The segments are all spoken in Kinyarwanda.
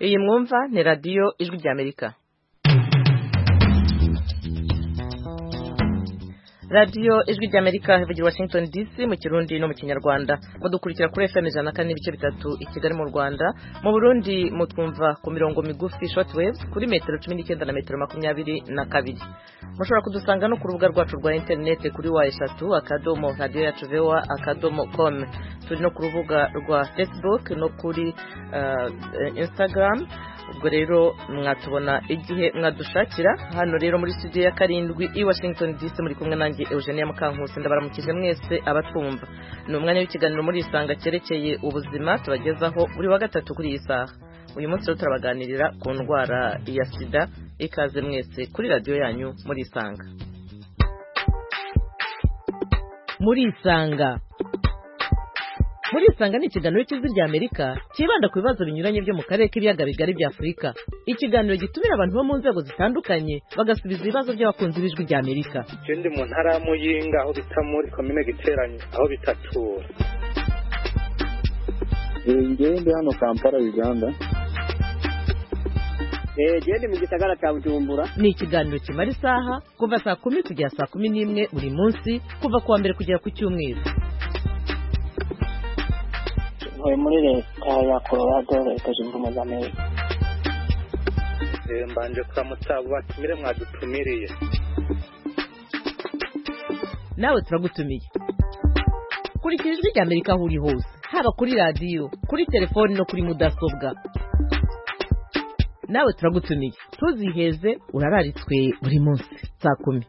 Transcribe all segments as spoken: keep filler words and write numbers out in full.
iyi mwumva ni radiyo ijwi ry'Amerika. radiyo ijwi ry'Amerika ivugira Washington D C mu Kirundi no mu Kinyarwanda. Mudukurikira kuri F M ijana na kane n'ibice bitatu i Kigali mu Rwanda. Mu Burundi mutwumva ku mirongo migufi shortwave kuri metero cumi n'icyenda na metero makumyabiri na kabiri. Mushobora kudusanga no ku rubuga rwacu rwa internet kuri wa eshatu akadomo radio yacu voa akadomo com. Turi no ku rubuga rwa Facebook no kuri uh, Instagram. Ubwo rero mwatubona igihe mwadushakira. Hano rero muri studio ya karindwi i Washington D C muri kumwe nanjye Eugenia Mukankusi, ndabaramukije mwese abatwumva. Ni umwanya w'ikiganiro muri isanga cyerekeye ubuzima tubagezaho buri wa gatatu kuri iyi saha. Uyu munsi rero turabaganirira ku ndwara ya sida. Ikaze mwese kuri radio yanyu muri isanga. Muri isanga Muri isanga ni ikiganiro cy'ijwi ry'Amerika kibanda ku bibazo binyuranye byo mu karere k'ibiyaga bigari bya Afurika. Ikiganiro gitumira abantu bo mu nzego zitandukanye bagasubiza ibibazo by'abakunzi b'ijwi ry'Amerika. Ikindi mu ntara ya Muyinga aho bita muri komine Giteranyi aho bitatura. Ngende hano Kampala Uganda. Eh gende mu gisagara cya Bujumbura. Ni ikiganiro kimara isaha kuva saa kumi kugera saa kumi n'imwe buri munsi kuva kuwa mbere kugera ku cyumweru. muri leta ya Colorado leta zunze ubumwe za Amerika. Eh mbanje kuramutsa batumire mwadutumiriye. Nawe turagutumiye. Kuri ijwi ry'Amerika aho uri hose, haba kuri radio, kuri telefone no kuri mudasobwa. Nawe turagutumiye. Tuziheze urararitswe buri munsi saa kumi.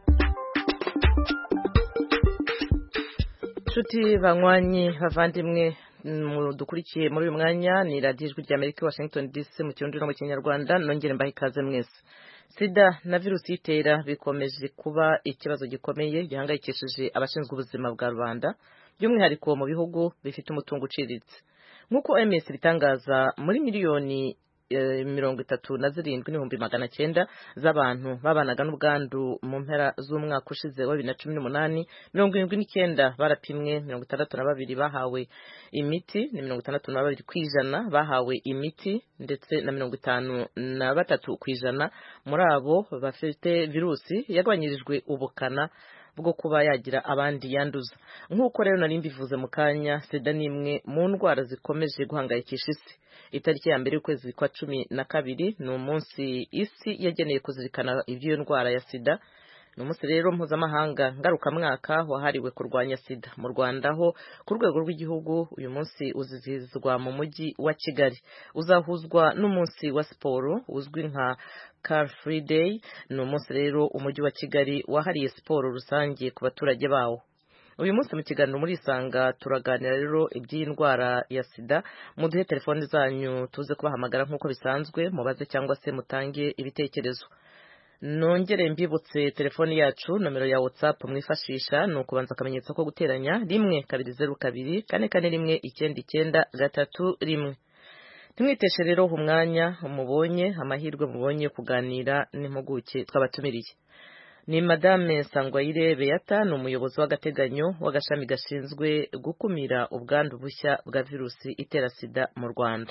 Nshuti banywanyi bavandimwe dukurikiye muri uyu mwanya ni radiyo ijwi ry'Amerika Washington D C mu Kirundi no mu Kinyarwanda. Nongere mbahe ikaze mwese. Sida na virusi itera bikomeje kuba ikibazo gikomeye gihangayikishije abashinzwe ubuzima bwa rubanda, by'umwihariko mu bihugu bifite umutungo uciriritse. Nk'uko O M S bitangaza, muri miliyoni mirongo itatu na zirindwi n'ibihumbi magana cyenda z'abantu babanaga n'ubwandu mu mpera z'umwaka ushize wa bibiri na cumi n'umunani, mirongo irindwi n'icyenda barapimwe, mirongo itandatu na babiri bahawe imiti, ni mirongo itandatu na babiri ku ijana bahawe imiti, ndetse na mirongo itanu na batatu ku ijana muri abo bafite virusi yagabanyirijwe ubukana bwo kuba yagira abandi yanduza. Nk'uko rero nari mbivuze mu kanya, sida ni imwe mu ndwara zikomeje guhangayikisha isi. Itariki ya mbere y'ukwezi kwa cumi na kabiri ni umunsi isi yageneye kuzirikana iby'iyo ndwara ya sida. Ni umunsi rero mpuzamahanga ngarukamwaka wahariwe kurwanya sida. Mu Rwanda ho ku rwego rw'igihugu uyu munsi uzizihizwa mu mujyi wa Kigali. Uzahuzwa n'umunsi wa siporo uzwi nka Car Free Day. Ni umunsi rero umujyi wa Kigali wahariye siporo rusange ku baturage bawo. Uyu munsi mu kiganiro muri isanga turaganira rero iby'iyi ndwara ya sida. Muduhe telefone zanyu tuze kubahamagara nk'uko bisanzwe, mubaze cyangwa se mutange ibitekerezo. Nongere mbibutse telefoni yacu, nomero ya WhatsApp mwifashisha ni ukubanza akamenyetso ko guteranya rimwe kabiri zeru kabiri kane kane rimwe icyenda icyenda gatatu rimwe. Ntimwiteshe rero umwanya umubonye amahirwe mubonye kuganira n'impuguke twabatumiriye. Ni Madame Sangwayire Beata, ni umuyobozi w'agateganyo w'agashami gashinzwe gukumira ubwandu bushya bwa virusi itera sida mu Rwanda.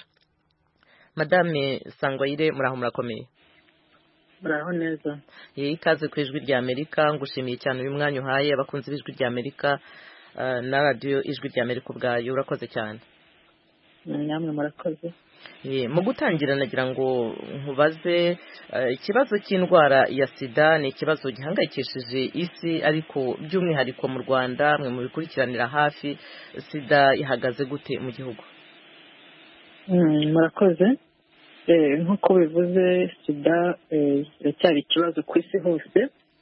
Madame Sangwayire, muraho murakomeye? Muraho neza. Ye ikaze ku ijwi ry'Amerika. Ngushimiye cyane uyu mwanya uhaye abakunzi b'ijwi ry'Amerika uh, na radio ijwi ry'Amerika ubwayo. Urakoze cyane. Namwe murakoze. Ye mu gutangira nagira ngo nkubaze uh, ikibazo cy'indwara ya sida ni ikibazo gihangayikishije isi, ariko by'umwihariko mu Rwanda mwe mu bikurikiranira hafi, sida ihagaze gute mu gihugu? Mm, murakoze. Eh nkuko bivuze, sida iracyari ikibazo ku isi hose.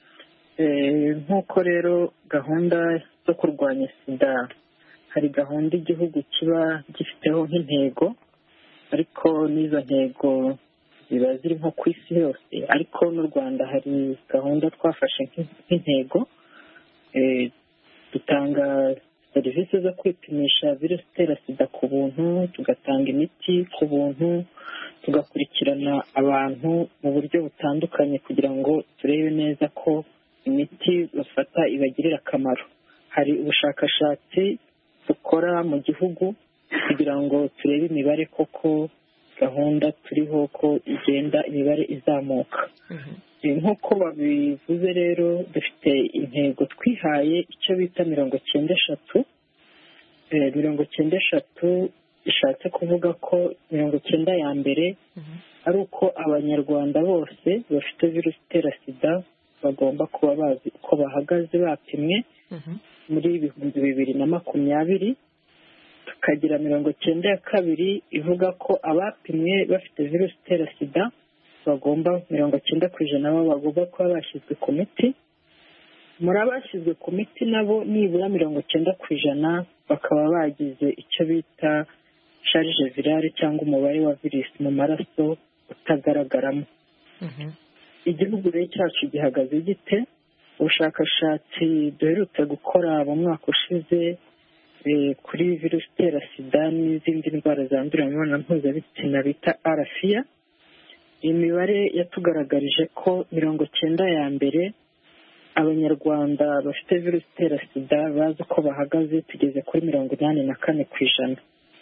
Eh nkuko rero gahunda zo kurwanya sida, hari gahunda igihugu kiba gifiteho nk'intego, ariko n'izo ntego ziba ziri nko ku isi yose, ariko n'u Rwanda hari gahunda twafashe nk'intego. Eh dutanga serivisi zo kwipimisha virusi itera sida ku buntu, tugatanga imiti ku buntu, tugakurikirana abantu mu buryo butandukanye kugira ngo turebe neza ko imiti bafata ibagirira akamaro. Hari ubushakashatsi dukora mu gihugu kugira ngo turebe imibare koko gahunda turiho ko igenda imibare izamuka. Nk'uko babivuze rero dufite intego twihaye icyo bita mirongo cyenda eshatu. mirongo cyenda eshatu ishatse kuvuga ko mirongo cyenda ya mbere ari uko abanyarwanda bose bafite virusi itera sida bagomba kuba bazi uko bahagaze bapimwe muri ibihumbi bibiri na makumyabiri. Tukagira mirongo cyenda ya kabiri ivuga ko abapimwe bafite virusi itera sida bagomba mirongo cyenda ku ijana nabo bagomba kuba bashyizwe ku miti. Muri abashyizwe ku miti nabo nibura mirongo cyenda ku ijana bakaba bagize icyo bita charge virale cyangwa umubare wa virusi mu maraso utagaragaramo. Igihugu rero cyacu gihagaze gite? Ubushakashatsi duherutse gukora mu mwaka ushize kuri virusi itera sida n'izindi ndwara zandurira mu mibonano mpuzabitsina bita arafiya, imibare yatugaragarije ko mirongo cyenda ya mbere abanyarwanda bafite virusi itera sida bazi uko bahagaze tugeze kuri mirongo inani na kane ku ijana.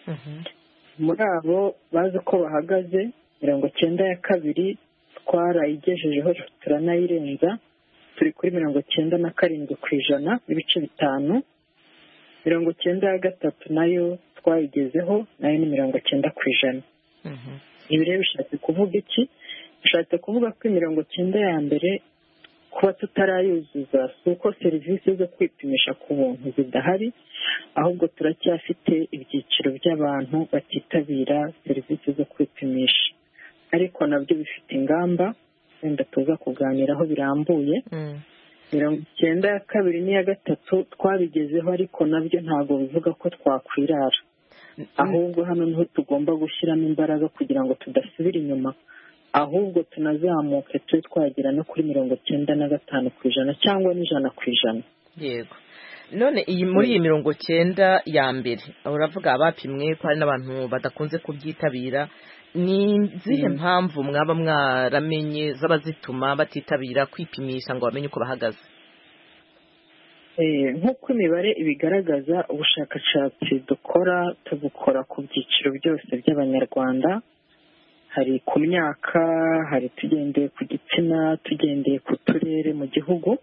Muri abo bazi uko bahagaze mirongo cyenda ya kabiri twarayigejejeho turanayirenza, turi kuri mirongo cyenda na karindwi ku ijana n'ibice bitanu. Mirongo cyenda ya gatatu nayo twayigezeho nayo ni mirongo cyenda ku ijana. Ibi rero bishatse kuvuga iki? Bishatse kuvuga ko mirongo cyenda ya mbere kuba tutarayuzuza si uko serivisi zo kwipimisha ku buntu zidahari, ahubwo turacyafite ibyiciro by'abantu batitabira serivisi zo kwipimisha, ariko nabyo bifite ingamba wenda tuza kuganiraho birambuye. mirongo icyenda ya kabiri n'iya gatatu twabigezeho, ariko nabyo ntabwo bivuga ko twakwirara, ahubwo hano niho tugomba gushyiramo imbaraga kugira ngo tudasubira inyuma, ahubwo tunazamuke tube twagera no kuri mirongo cyenda na gatanu ku ijana cyangwa n'ijana ku ijana. Yego. None iyi muri iyi mirongo cyenda ya mbere uravuga abapimwe ko hari n'abantu badakunze kubyitabira, ni zihe mpamvu mwaba mwaramenye zaba zituma batitabira kwipimisha ngo bamenye uko bahagaze? Nk'uko imibare ibigaragaza, ubushakashatsi dukora tubukora ku byiciro byose by'abanyarwanda, hari ku myaka, hari tugendeye ku gitsina, tugendeye ku turere mu gihugu.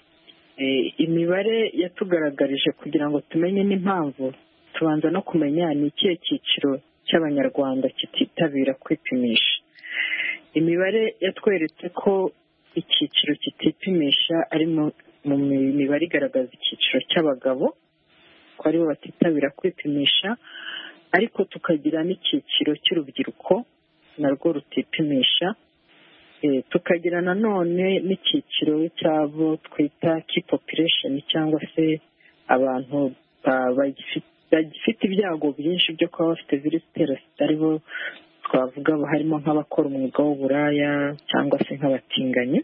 Imibare yatugaragarije kugira ngo tumenye n'impamvu, tubanza no kumenya ni ikihe cyiciro cy'abanyarwanda kititabira kwipimisha. Imibare yatweretse ko icyiciro kitipimisha ari mu mibare igaragaza icyiciro cy'abagabo ko aribo batitabira kwipimisha, ariko tukagira n'icyiciro cy'urubyiruko narwo rutipimisha, tukagira nanone n'icyiciro cy'abo twita key population cyangwa se abantu bagifite ibyago byinshi byo kuba bafite virusi itera sida, aribo twavuga harimo nk'abakora umwuga w'uburaya cyangwa se nk'abatinganyi.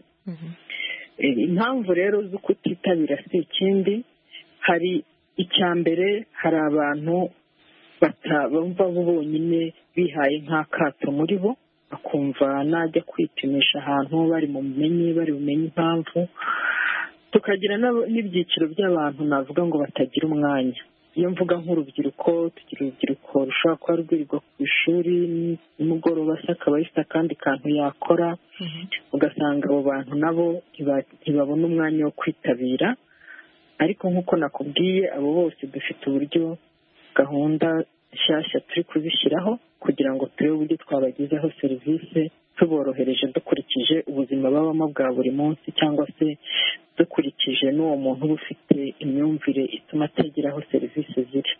Impamvu rero zo kutitabira si ikindi, hari icya mbere, hari abantu bumva bo bonyine bihaye nk'akato muri bo, bakumva najya kwipimisha ahantu bari mu bumenyi bari bumenye impamvu. Tukagira n'ibyiciro by'abantu navuga ngo batagira umwanya. Iyo mvuga nk'urubyiruko, tugira urubyiruko rushobora kuba rwirirwa ku ishuri, nimugoroba se akaba afite akandi kantu yakora, ugasanga abo bantu nabo ntibabona umwanya wo kwitabira. Ariko nk'uko nakubwiye, abo bose dufite uburyo gahunda nshyashya turi kuzishyiraho kugira ngo turebe uburyo twabagezaho serivisi tuborohereje dukurikije ubuzima babamo bwa buri munsi, cyangwa se dukurikije n'uwo muntu uba ufite imyumvire ituma atageraho serivisi ziri.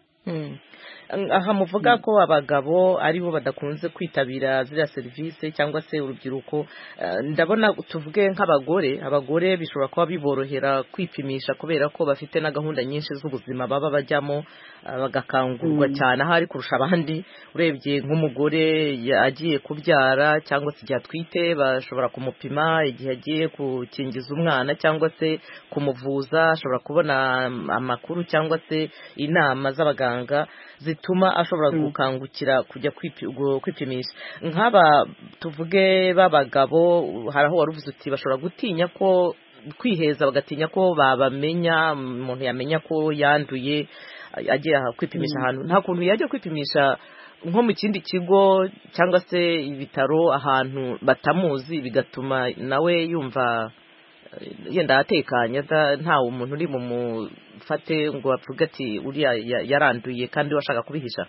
Aha muvuga ko abagabo aribo badakunze kwitabira ziriya serivisi cyangwa se urubyiruko, ndabona tuvuge nk'abagore, abagore bishobora kuba biborohera kwipimisha kubera ko bafite na gahunda nyinshi z'ubuzima baba bajyamo, bagakangurwa cyane ahari kurusha abandi. Urebye nk'umugore agiye kubyara cyangwa se igihe atwite bashobora kumupima, igihe agiye gukingiza umwana cyangwa se kumuvuza ashobora kubona amakuru cyangwa se inama z'abaganga zituma ashobora gukangukira kujya kwipimisha. Nk'aba tuvuge b'abagabo, hari aho wari uvuze uti bashobora gutinya ko kwiheza, bagatinya ko babamenya, umuntu yamenya ko yanduye agiye kwipimisha ahantu. Nta kuntu yajya kwipimisha nko mu kindi kigo cyangwa se ibitaro ahantu batamuzi bigatuma nawe yumva yenda atekanye nta umuntu uri mumufate ngo avuge ati uriya yaranduye kandi washaka kubihisha.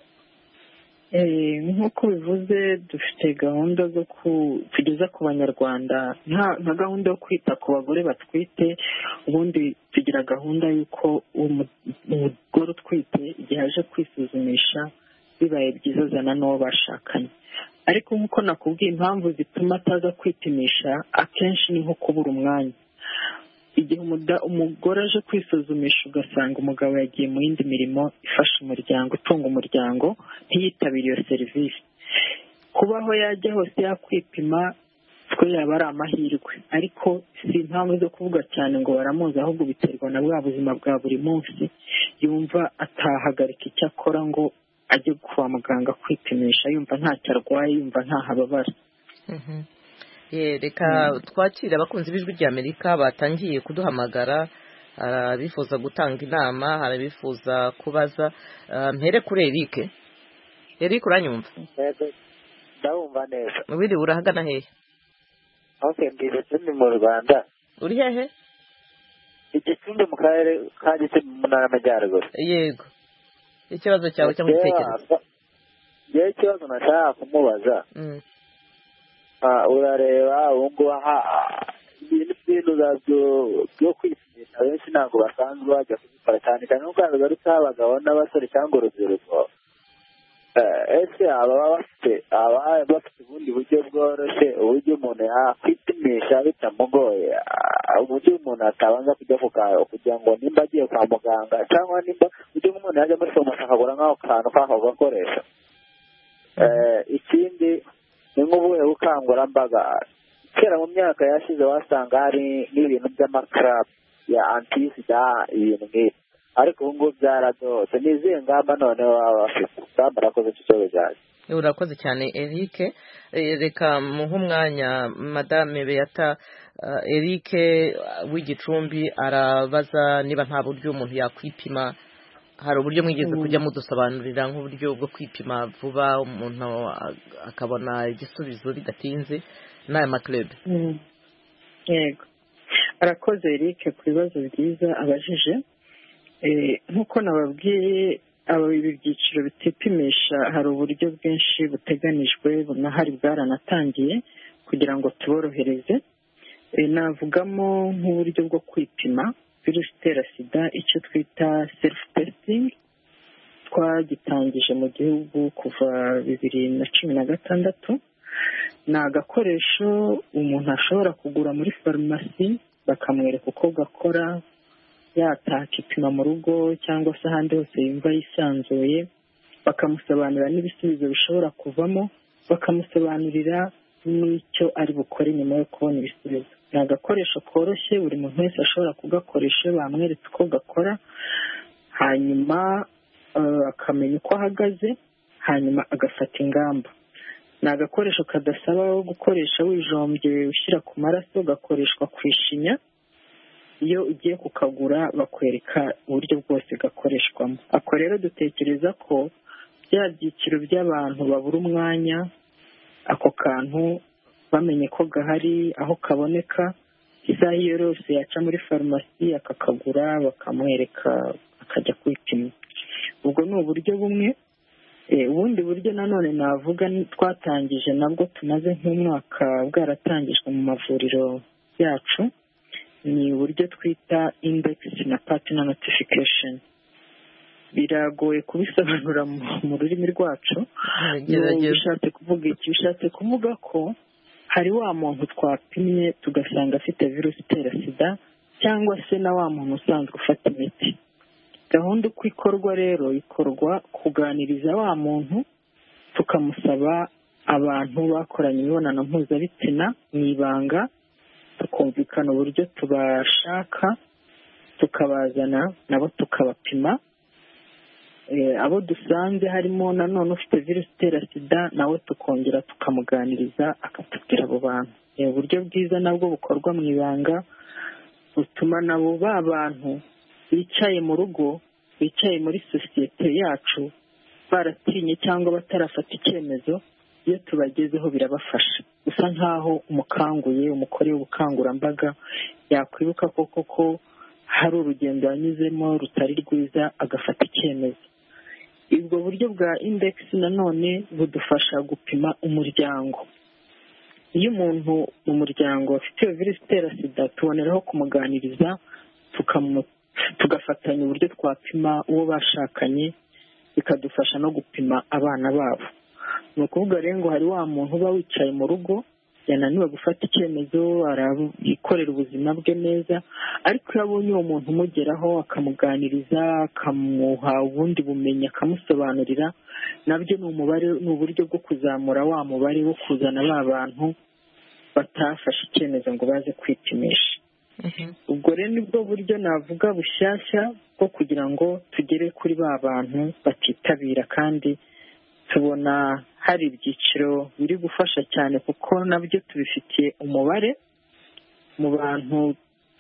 nk'uko bivuze dufite gahunda zo kugeza ku banyarwanda nka gahunda yo kwita ku bagore batwite. ubundi tugira gahunda y'uko umugore utwite igihe aje kwisuzumisha bibaye byiza azana n'uwo bashakanye, ariko nk'uko nakubwiye impamvu zituma ataza kwipimisha akenshi ni nko kubura umwanya. igihe umugore aje kwisuzumisha ugasanga umugabo yagiye mu yindi mirimo ifasha umuryango itunga umuryango ntiyitabire iyo serivisi, kubaho yajya hose yakwipima twe yaba ari amahirwe, ariko si impamvu zo kuvuga cyane ngo baramuzi, ahubwo biterwa na bwa buzima bwa buri munsi yumva atahagarika icyo akora ngo ajye kwa muganga kwipimisha yumva ntacyo arwaye, yumva ntahababara. reka twakire abakunzi b'ijwi ry'Amerika batangiye kuduhamagara, bifuza gutanga inama, harabifuza kubaza. mpere kuri Eric. Eric uranyumva? ndabumva neza. wiri urahagana hehe? okay mbize tuni mu Rwanda. uri hehe? Igicumbi mu karere ka Gicumbi mu ntara y'Amajyaruguru. yego, ikibazo cyawe cyangwa igitekerezo? yewe ikibazo nashaka kumubaza, urareba ubu ngubu ibintu by'intu byo kwipimisha benshi ntabwo basanzwe bajya kubikora, cyane cyane nk'uko bigarutseho abagabo n'abasore cyangwa urubyiruko. ese aba bafite aba bafite ubundi buryo bworoshye uburyo umuntu yakwipimisha bitamugoye, uburyo umuntu atabanza kujya kugira ngo nimba agiye kwa muganga cyangwa nimba uburyo umuntu yajya muri farumasi akagura nk'ako kantu k'ako gakoresho. ikindi ni nk'ubuhe bukangurambaga, kera mu myaka yashize wasanga hari n'ibintu by'amakarabu ya antisida ibintu nk'ibi, ariko ubu ngubu byaradohotse. ni izihe ngamba none baba bafite? ngamba urakoze icyo kibazo cyanjye. urakoze cyane Eric. reka muhe umwanya madame Beata. Eric w'Igicumbi arabaza niba nta buryo umuntu yakwipima, hari uburyo mwigeze kujya mudusobanurira nk'uburyo bwo kwipima vuba umuntu akabona igisubizo bidatinze n'aya maklebe? yego, arakoze Eric ku bibazo byiza abajije. nk'uko nababwiye aba ibi byiciro bitipimisha hari uburyo bwinshi buteganijwe bunahari bwaranatangiye kugira ngo tuborohereze. navugamo nk'uburyo bwo kwipima virusi itera sida, icyo twita self testing, twagitangije mu gihugu kuva bibiri na cumi na gatandatu. ni agakoresho umuntu ashobora kugura muri farumasi bakamwereka uko gakora, yataha akipima mu rugo cyangwa se ahandi hose yumva yisanzuye, bakamusobanurira n'ibisubizo bishobora kuvamo, bakamusobanurira n'icyo ari bukore nyuma yo kubona ibisubizo. ni agakoresho koroshye buri muntu wese ashobora kugakoresha iyo bamweretse uko gakora, hanyuma akamenya uko ahagaze, hanyuma agafata ingamba. ni agakoresho kadasaba gukoresha wijombye ushyira ku maraso, gakoreshwa ku ishinya. iyo ugiye kukagura bakwereka uburyo bwose gakoreshwamo. ako rero dutekereza ko bya byiciro by'abantu babura umwanya, ako kantu bamenye ko gahari aho kaboneka, isaha iyo yose yaca muri farumasi akakagura bakamwereka akajya kwipima. ubwo ni uburyo bumwe. ubundi buryo nanone navuga twatangije nabwo tumaze nk'umwaka bwaratangijwe mu mavuriro yacu, ni uburyo twita index na partner notification. biragoye kubisobanura mu rurimi rwacu. bishatse kuvuga iki? bishatse kuvuga ko hari wa muntu twapimye tugasanga afite virusi itera sida, cyangwa se na wa muntu usanzwe ufata imiti. gahunda uko ikorwa rero, ikorwa kuganiriza wa muntu, tukamusaba abantu bakoranye imibonano mpuzabitsina mu ibanga, tukumvikana uburyo tubashaka, tukabazana nabo tukabapima. abo dusanze harimo nanone ufite virusi itera sida nawe tukongera tukamuganiriza akatubwira abo bantu. ni uburyo bwiza nabwo bukorwa mu ibanga, butuma nabo ba bantu bicaye mu rugo, bicaye muri sosiyete yacu, baratinye cyangwa batarafata icyemezo, iyo tubagezeho birabafasha. Gusa nk'aho umukanguye umukoreye ubukangurambaga yakwibuka koko ko hari urugendo yanyuzemo rutari rwiza agafata icyemezo. Ubwo buryo bwa index nanone budufasha gupima umuryango. Iyo umuntu mu muryango afite iyo virusi itera sida, tuboneraho kumuganiriza tugafatanya uburyo twapima uwo bashakanye, bikadufasha no gupima abana babo. Ni ukuvuga rero ngo hari wa muntu uba wicaye mu rugo yananiwe gufata icyemezo, arabikorera ubuzima bwe neza, ariko iyo abonye uwo muntu umugeraho akamuganiriza, akamuha ubundi bumenyi, akamusobanurira, nabyo ni umubare ni uburyo bwo kuzamura wa mubare wo kuzana ba bantu batafashe icyemezo ngo baze kwipimisha. Ubwo rero nibwo buryo navuga bushyashya bwo kugira ngo tugere kuri ba bantu batitabira, kandi tubona hari ibyiciro biri gufasha cyane kuko nabyo tubifitiye umubare mu bantu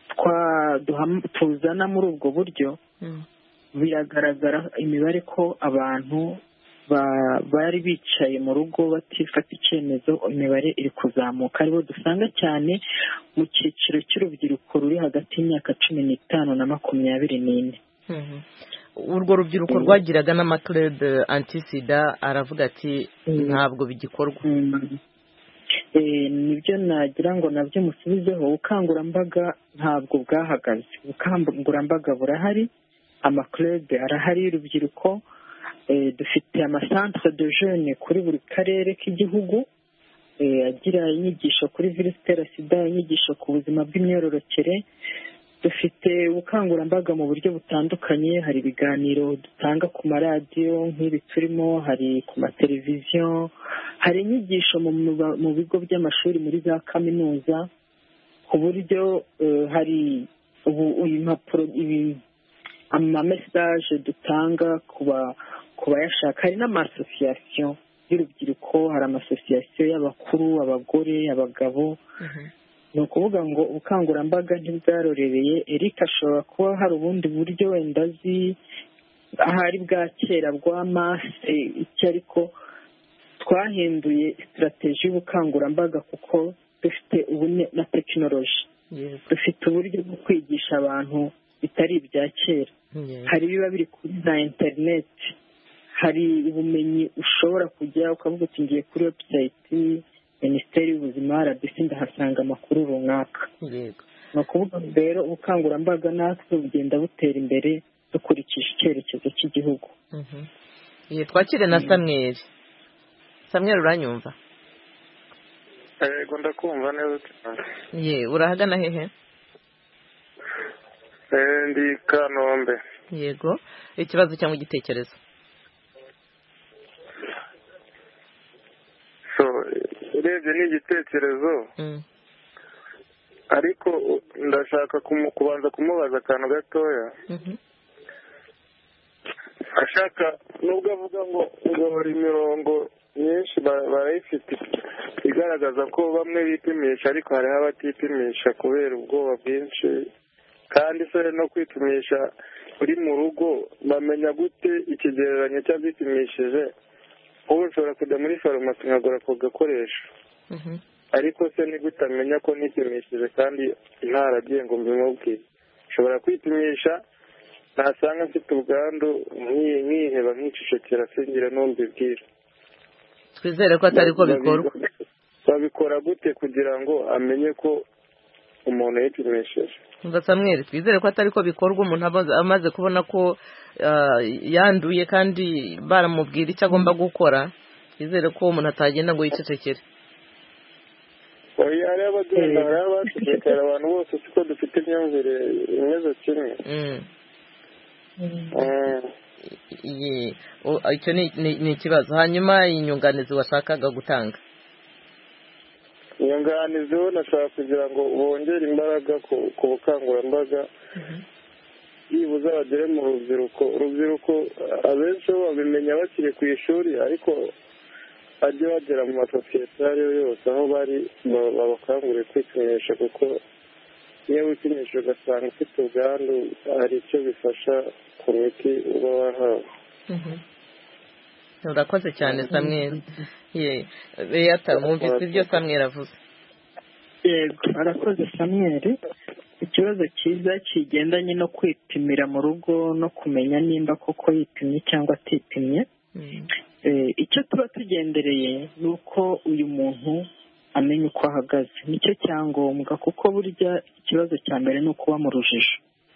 tuzana muri ubwo buryo. Biragaragara imibare ko abantu bari bicaye mu rugo batifata icyemezo, imibare iri kuzamuka, aribo dusanga cyane mu cyiciro cy'urubyiruko ruri hagati y'imyaka cumi n'itanu na makumyabiri n'ine. Urwo rubyiruko rwagiraga n'amaklebe antisida aravuga ati ntabwo bigikorwa. Nibyo nagira ngo nabyo musubizeho. Ubukangurambaga ntabwo bwahagaze, ubukangurambaga burahari, amaklebe arahari y'urubyiruko. Dufite amasantere de jeunes kuri buri karere k'igihugu agira inyigisho kuri virusi itera sida, inyigisho ku buzima bw'imyororokere. Dufite ubukangurambaga mu buryo butandukanye, hari ibiganiro dutanga ku maradiyo nk'ibi turimo, hari ku mateleviziyo, hari inyigisho mu bigo by'amashuri muri za kaminuza, ku buryo hari impapuro, amamesaje dutanga ku bayashaka. Hari n'amasosiyasiyo y'urubyiruko, hari amasosiyasiyo y'abakuru, abagore, abagabo. Ni ukuvuga ngo ubukangurambaga ntibwarorereye. Eric ashobora kuba hari ubundi buryo wenda azi ahari bwa kera bwa mase iki, ariko twahinduye sitarateji y'ubukangurambaga kuko dufite ubu na tekinoloji. Dufite uburyo bwo kwigisha abantu bitari ibya kera. Hari ibiba biri kuri za interineti, hari ubumenyi ushobora kujya ukavuga uti ngiye kuri webusayiti Minisiteri y'Ubuzima R B C ndahasanga amakuru runaka. Ni ukuvuga rero ubukangurambaga natwe bugenda butera imbere dukurikije icyerekezo cy'igihugu. Twakire na Samuel. Samuel uranyumva? Yego ndakumva neza cyane. Ye, urahagana hehe? Eh ndi Kanombe. Yego, ikibazo cyangwa igitekerezo? So urebye n'igitekerezo, ariko ndashaka kubanza kumubaza akantu gatoya. Ashaka nubwo avuga ngo ngo hari imirongo myinshi barayifite igaragaza ko bamwe bipimisha ariko hariho abatipimisha kubera ubwoba bwinshi, kandi se no kwipimisha uri mu rugo bamenya gute ikigereranyo cy'abipimishije? Ubu ushobora kujya muri farumasi nkagura ako gakoresho, ariko se ni gute amenya ko nipimishije kandi ntaragiye ngo mbimubwire? Ushobora kwipimisha nasanga mfite ubwandu nkiheba nkicecekera singire n'umbibwira. Twizere ko atari ko bikorwa. Babikora gute kugira ngo amenye ko umuntu yipimishije? Ngo Samuel, twizere ko atari ko bikorwa. Umuntu amaze kubona ko yanduye kandi baramubwira icyo agomba gukora, twizere ko umuntu atagenda ngo yicecekere. Oya, hari abagenda, hari abacecekera, abantu bose siko dufite imyumvire imeze kimwe. Icyo ni ikibazo. Hanyuma inyunganizi washakaga gutanga? inyunganizi ho nashaka kugira ngo bongere imbaraga ku bukangurambaga, yibuze bagere mu rubyiruko. Urubyiruko abenshi babimenya bakiri ku ishuri, ariko bajye bagera mu masosiyete ayo ari yo yose aho bari babakangurire kwipimisha, kuko iyo wipimisha ugasanga ufite ubwandu hari icyo bifasha ku miti uba wahawe. urakoze cyane Samuel. Ye Beata mwumvise ibyo Samuel avuze. Yego arakoze Samuel. Ikibazo cyiza kigendanye no kwipimira mu rugo no kumenya nimba koko yipimye cyangwa atipimye. Icyo tuba tugendereye ni uko uyu muntu amenya uko ahagaze, nicyo cyangombwa kuko burya ikibazo cya mbere ni ukuba mu rujijo.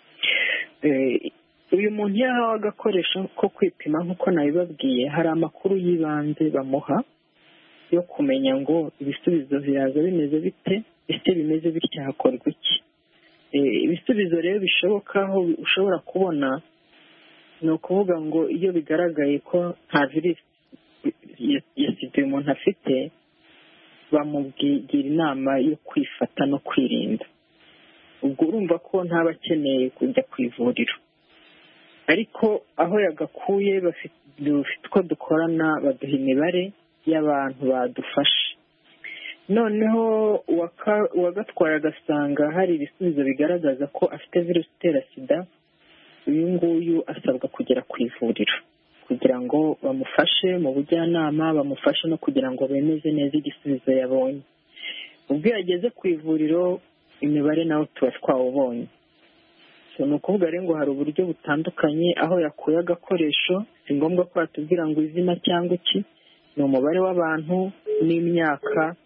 Uyu muntu yahawe agakoresho ko kwipima nk'uko nabibabwiye, hari amakuru y'ibanze bamuha yo kumenya ngo ibisubizo biraza bimeze bite, ese bimeze bityo hakorwa iki. Ibisubizo rero bishoboka aho ushobora kubona ni ukuvuga ngo iyo bigaragaye ko nta virusi ya sida uyu muntu afite, bamubwira inama yo kwifata no kwirinda. Ubwo urumva ko ntaba akeneye kujya ku ivuriro, ariko aho yagakuye bafite uko dukorana, baduha imibare y'abantu badufasha. Noneho uwagatwaye agasanga hari ibisubizo bigaragaza ko afite virusi itera sida, uyu nguyu asabwa kugera ku ivuriro kugira ngo bamufashe mu bujyanama, bamufashe no kugira ngo bemeze neza igisubizo yabonye. Ubwo yageze ku ivuriro imibare nawe tuba twawubonye. Ni ukuvuga rero ngo hari uburyo butandukanye aho yakuye agakoresho, si ngombwa ko batubwira ngo izina cyangwa iki, ni umubare w'abantu n'imyaka.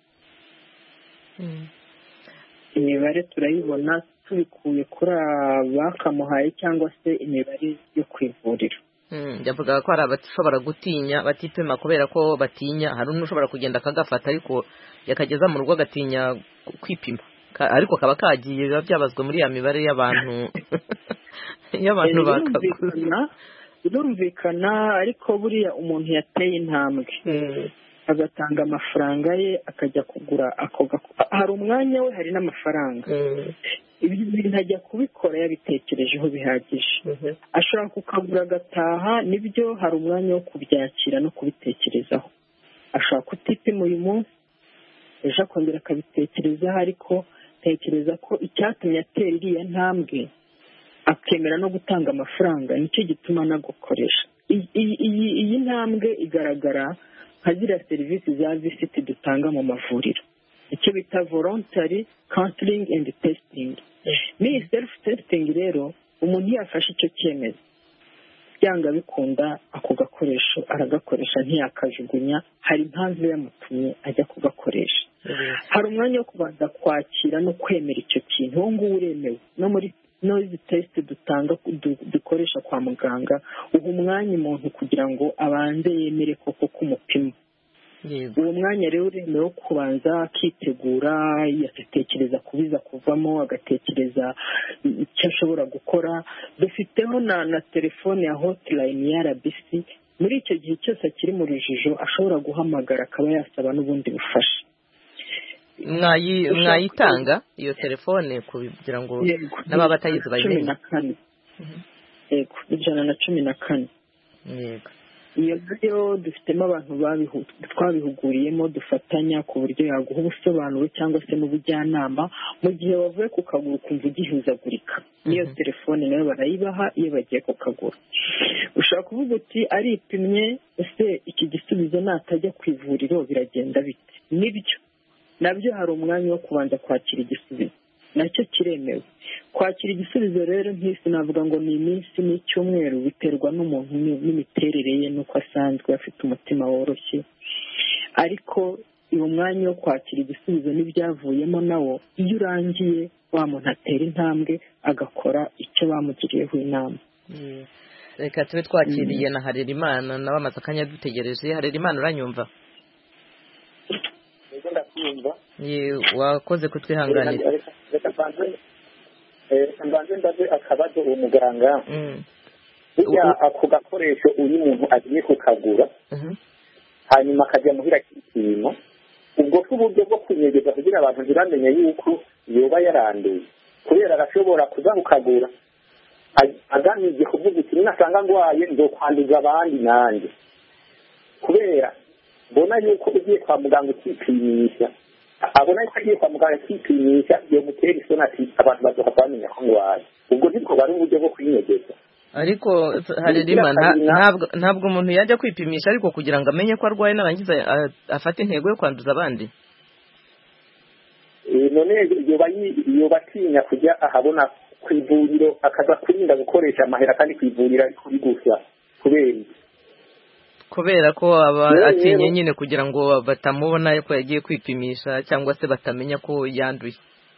Imibare turayibona tubikuye kuri abakamuhaye cyangwa se imibare yo ku ivuriro. Yavuga ko hari abashobora gutinya batipima kubera ko batinya, hari n'ushobora kugenda akagafata ariko yakageza mu rugo agatinya kwipima, ariko kaba kagiye biba byabazwe muri ya mibare y'abantu y'abantu bakagura. Birumvikana, ariko buriya umuntu yateye intambwe agatanga amafaranga ye akajya kugura ako, hari umwanya we hari n'amafaranga. Ibyo bintu ajya kubikora yabitekerejeho bihagije. Ashobora kukagura agataha, nibyo hari umwanya wo kubyakira no kubitekerezaho. Ashobora kutipima uyu munsi, ejo akongera akabitekerezaho, ariko tekereza ko icyatumye atera iriya ntambwe akemera no gutanga amafaranga nicyo gituma anagukoresha. Iyi ntambwe igaragara nka ziriya serivisi za visiti dutanga mu mavuriro, icyo bita voluntary counseling and testing. N'iyi self testing rero umuntu yafashe icyo cyemezo, byanga bikunda ako gakoresho aragakoresha, ntiyakajugunya. Hari impamvu yamutumye ajya kugakoresha. Hari umwanya wo kubanza kwakira no kwemera icyo kintu. Uwo nguwo uremewe no muri noise test dutanga dukoresha kwa muganga, uha umwanya umuntu kugira ngo abanze yemere koko kumupima. Uwo mwanya rero uremewe wo kubanza akitegura, agatekereza kubiza kuvamo, agatekereza icyo ashobora gukora. Dufiteho na na telefone ya hotline ya R B C, muri icyo gihe cyose akiri mu rujijo ashobora guhamagara akaba yasaba n'ubundi bufasha. Mwayitanga iyo telefone kugira ngo n'ababa batayizi bayimenye. Yego, ijana na cumi na kane. Yego. Iyo rero dufitemo abantu twabihuguriyemo dufatanya ku buryo yaguha ubusobanuro cyangwa se n'ubujyanama mu gihe wavuye ku kaguru ukumva ugihuzagurika. Niyo telefone nayo barayibaha iyo bagiye ku kaguru. Ushobora kuvuga uti aripimye, ese iki gisubizo natajya ku ivuriro biragenda bite? Nibyo, nabyo hari umwanya wo kubanza kwakira igisubizo, nacyo kiremewe. Kwakira igisubizo rero nk'isi navuga ngo ni iminsi n'icyumweru, biterwa n'umuntu n'imiterere ye n'uko asanzwe afite umutima woroshye. Ariko uwo mwanya wo kwakira igisubizo n'ibyavuyemo nawo iyo urangiye, wa muntu atera intambwe agakora icyo bamugiriyeho inama. Reka tube twakiriye na Harerimana, nawe amaze akanya dutegereje. Harerimana, uranyumva? Wakoze kutwihanganira. mbanze ndaze akabazo uwo muganga burya ako gakoresho uyu muntu agiye kukagura hanyuma akajya muhira k'ikintu, ubwo k'uburyo bwo kunyegeza kugira abantu ntibamenye yuko yoba yaranduye, kubera arashobora kuza kukagura agamije kuvuga iti nasanga ndwaye nzokwanduza abandi nanjye, kubera mbona yuko ugiye kwa muganga ukipimisha, abona ko agiye kwa muganga akipimisha iyo mutera isoni ati abantu bazoka bamenya ko ndwaye. Ubwo nibwo bari uburyo bwo kwinyegeza. ariko Harerimana ntabwo ntabwo umuntu yajya kwipimisha ariko kugira ngo amenye ko arwaye narangiza afata intego yo kwanduza abandi. none yoba atinya kujya ahabona ku ivuriro akaza kurinda gukoresha amahera kandi ku ivuriro ari kubigusa kubera kubera ko aba atinye nyine kugira ngo batamubona ko yagiye kwipimisha cyangwa se batamenya ko yanduye.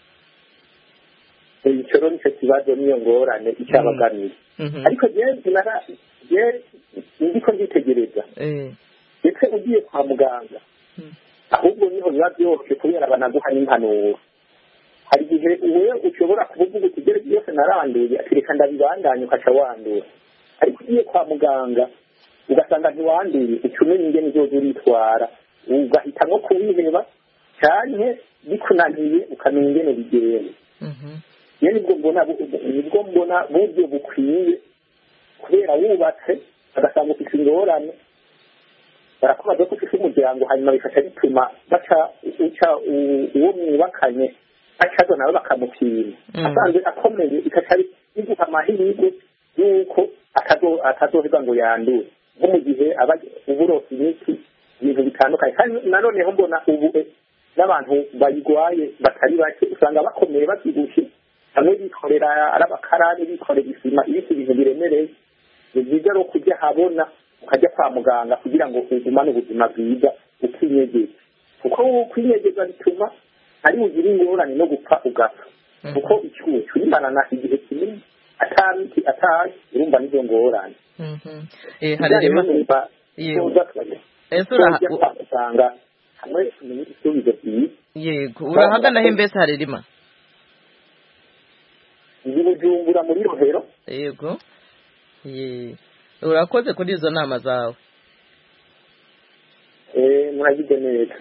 icyo rero nicyo kibazo niyo ngorane icyabaganira ariko jewe ndiko nditegereza ndetse ugiye kwa muganga ahubwo niho biba byoroshye kubera banaguha n'impanuro. hari igihe uwe ushobora kuvuga uti igere byose naranduye atireka ndabibandanye ukaca wandura, ariko ugiye kwa muganga ugasanga ntiwanduye uca umenya ingene uzoza uritwara ugahita nko kubiheba cyane bikunaniye ukamenya ingene bigenda. iyo nibwo mbona nibwo mbona buryo bukwiye kubera wubatse agasanga ufite ingorane barakubaza ko ufite umuryango hanyuma bifasha bituma baca uca uwo mwubakanye acazo nawe bakamupima asanze akomeye ikaca biguha amahirwe y'uko atazoheza ngo yandure nko mu gihe aba uburosi imiti ibintu bitandukanye. kandi nanoneho mbona ubu n'abantu bayigwaye batari bake usanga bakomeye babyibushe bamwe bikorera ari abakarani bikorera isima ibiti ibintu biremereye. ni byiza rero kujya habona ukajya kwa muganga kugira ngo ugumane ubuzima bwiza ukinyegeza, kuko kwinyegeza bituma ari bugire ingorane no gupfa ugapfa kuko icyucu imarana igihe kinini atamiti ataye urumva n'izo ngorane. Harerimana usanga hamwe n'ibisubizo byiza. yego urahagana he mbese Harerimana? ndi Bujumbura muri Rohero. yego urakoze kuri izo nama zawe. eh muragize neza.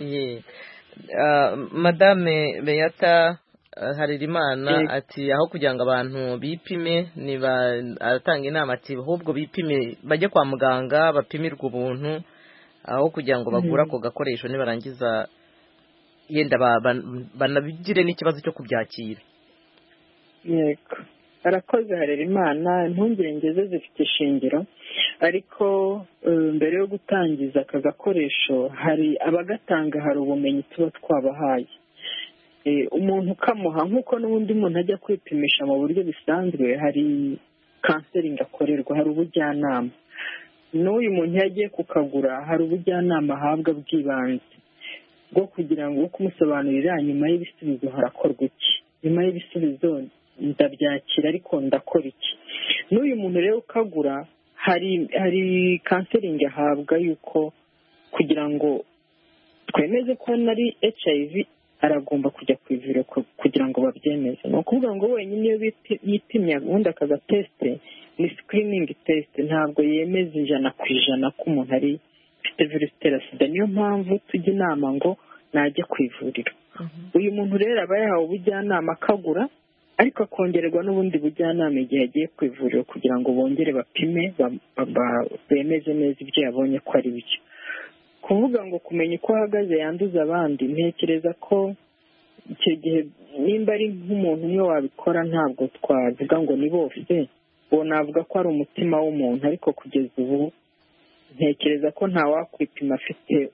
Madame Beata Harerimana ati aho kugira ngo abantu bipime niba aratanga inama ati ahubwo bipime bajye kwa muganga bapimirwa ubuntu aho kugira ngo bagura ako gakoresho nibarangiza yenda banabigire n'ikibazo cyo kubyakira. yego arakoze Harerimana ntungire ngeze zifite ishingiro, ariko mbere yo gutangiza aka gakoresho hari abagatanga hari ubumenyi tuba twabahaye. umuntu ukamuha nk'uko n'ubundi muntu ajya kwipimisha mu buryo bisanzwe hari kanseringi akorerwa, hari ubujyanama. n'uyu muntu iyo agiye kukagura hari ubujyanama ahabwa bw'ibanze bwo kugira ngo kumusobanurira nyuma y'ibisubizo harakorwa iki, nyuma y'ibisubizo ndabyakira ariko ndakora iki. n'uyu muntu rero ukagura hari hari kanseringi ahabwa yuko kugira ngo twemeze ko nari H I V aragomba kujya ku ivuriro kugira ngo babyemeze. ni ukuvuga ngo wenyine iyo yipimye ubundi akaza tesite ni sikiriningi tesite, ntabwo yemeza ijana ku ijana ko umuntu ari afite virusi itera sida. niyo mpamvu tujya inama ngo najye ku ivuriro. uyu muntu rero aba yahawe ubujyanama akagura, ariko akongererwa n'ubundi bujyanama igihe agiye ku ivuriro kugira ngo bongere bapime bemeze neza ibyo yabonye ko ari byo. kuvuga ngo kumenya uko ahagaze yanduza abandi, ntekereza ko icyo gihe nimba ari nk'umuntu umwe wabikora ntabwo twavuga ngo ni bose, uwo navuga ko ari umutima w'umuntu, ariko kugeza ubu ntekereza ko nta wakwipima afite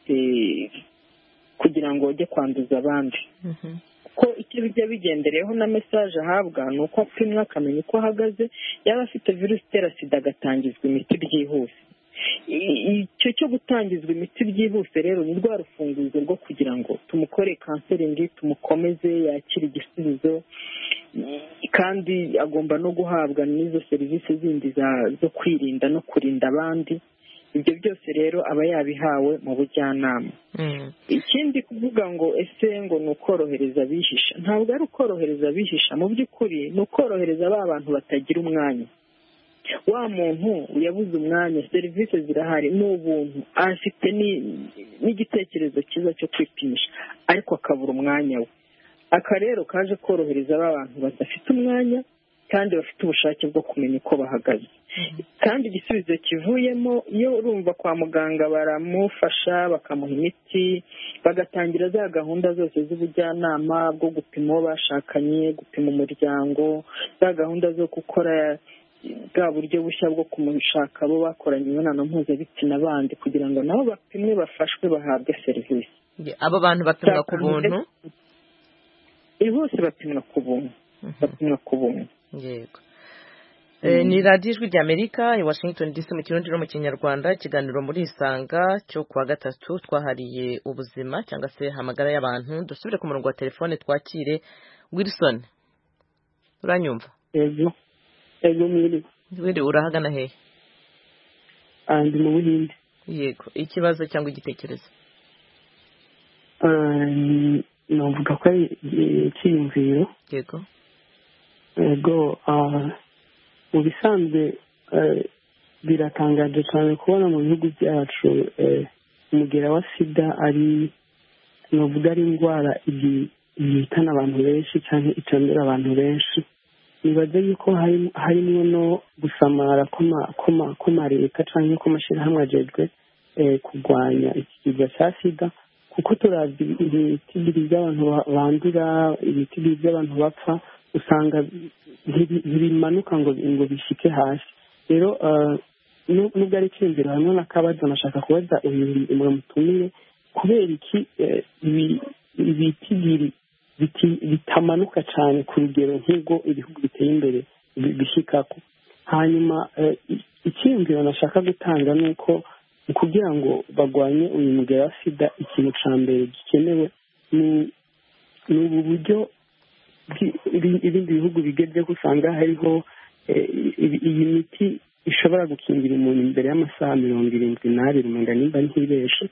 kugira ngo ujye kwanduza abandi. ko icyo bijya bigendereyeho na mesaje ahabwa ni uko apimwa akamenya uko ahagaze, yaba afite virusi itera sida agatangizwa imiti byihuse. icyo cyo gutangizwa imiti byihuse rero ni rwa rufunguzo rwo kugira ngo tumukore kanseringi, tumukomeze yakire igisubizo, kandi agomba no guhabwa n'izo serivisi zindi zo kwirinda no kurinda abandi. ibyo byose rero aba yabihawe mu bujyanama. ikindi kuvuga ngo ese ngo ni ukorohereza abihisha, ntabwo ari ukorohereza abihisha, mu by'ukuri ni ukorohereza ba bantu batagira umwanya. wa muntu yabuze umwanya, serivisi zirahari, ni ubuntu, afite n'igitekerezo cyiza cyo kwipimisha ariko akabura umwanya we. aka rero kaje korohereza ba bantu badafite umwanya kandi bafite ubushake bwo kumenya uko bahagaze. kandi igisubizo kivuyemo iyo urumva kwa muganga baramufasha bakamuha imiti, bagatangira za gahunda zose z'ubujyanama bwo gupima uwo bashakanye, gupima umuryango, za gahunda zo gukora bwa buryo bushya bwo kumushaka abo bakoranye imibonano mpuzabitsina bandi kugira ngo nabo bapimwe bafashwe bahabwe serivisi. Abo bantu bapimwa ku buntu? Bose bapimwa ku buntu. Bapimwa ku buntu. Yego. Ni radiyo ijwi ry'Amerika i Washington D C mu kirundi no mu kinyarwanda, ikiganiro muri Isanga cyo kuwa gatatu twahariye ubuzima cyangwa se amagara y'abantu. Dusubire ku murongo wa telefone twakire Wilson. Uranyumva? Yego. Yego mwiri. Wiri urahagana hehe? Andi mu Buhinde. Yego. Ikibazo cyangwa igitekerezo? Um, navuga ko ari icyiyumviro. Yego. Yego, ah mu bisanzwe biratangaje cyane kubona mu bihugu byacu umugera wa sida ari navuga ari indwara ihitana abantu benshi cyane icandura abantu benshi. Nibaze yuko harimo no gusamara kw'amareta cyangwa kw'amashyirahamwe ajejwe kurwanya ikiza cya sida, kuko turazi ibitigiri by'abantu bandura, ibitigiri by'abantu bapfa usanga ntibimanuka ngo ngo bishike hasi. Rero nubwo ari icyumviro hamwe n'akabazo nashaka kubaza uyu mutumire kubera iki ibitigiri bitamanuka cyane ku rugero nk'ubwo ibihugu biteye imbere bishikako. Hanyuma icyumviro nashaka gutanga ni uko kugira ngo bagwanye uyu mugera wa sida ikintu cya mbere gikenewe ni ubu buryo ibindi bihugu bigeze usanga hariho iyi miti ishobora gukingira umuntu imbere y'amasaha mirongo irindwi n'abiri umenga nimba ntibeshe.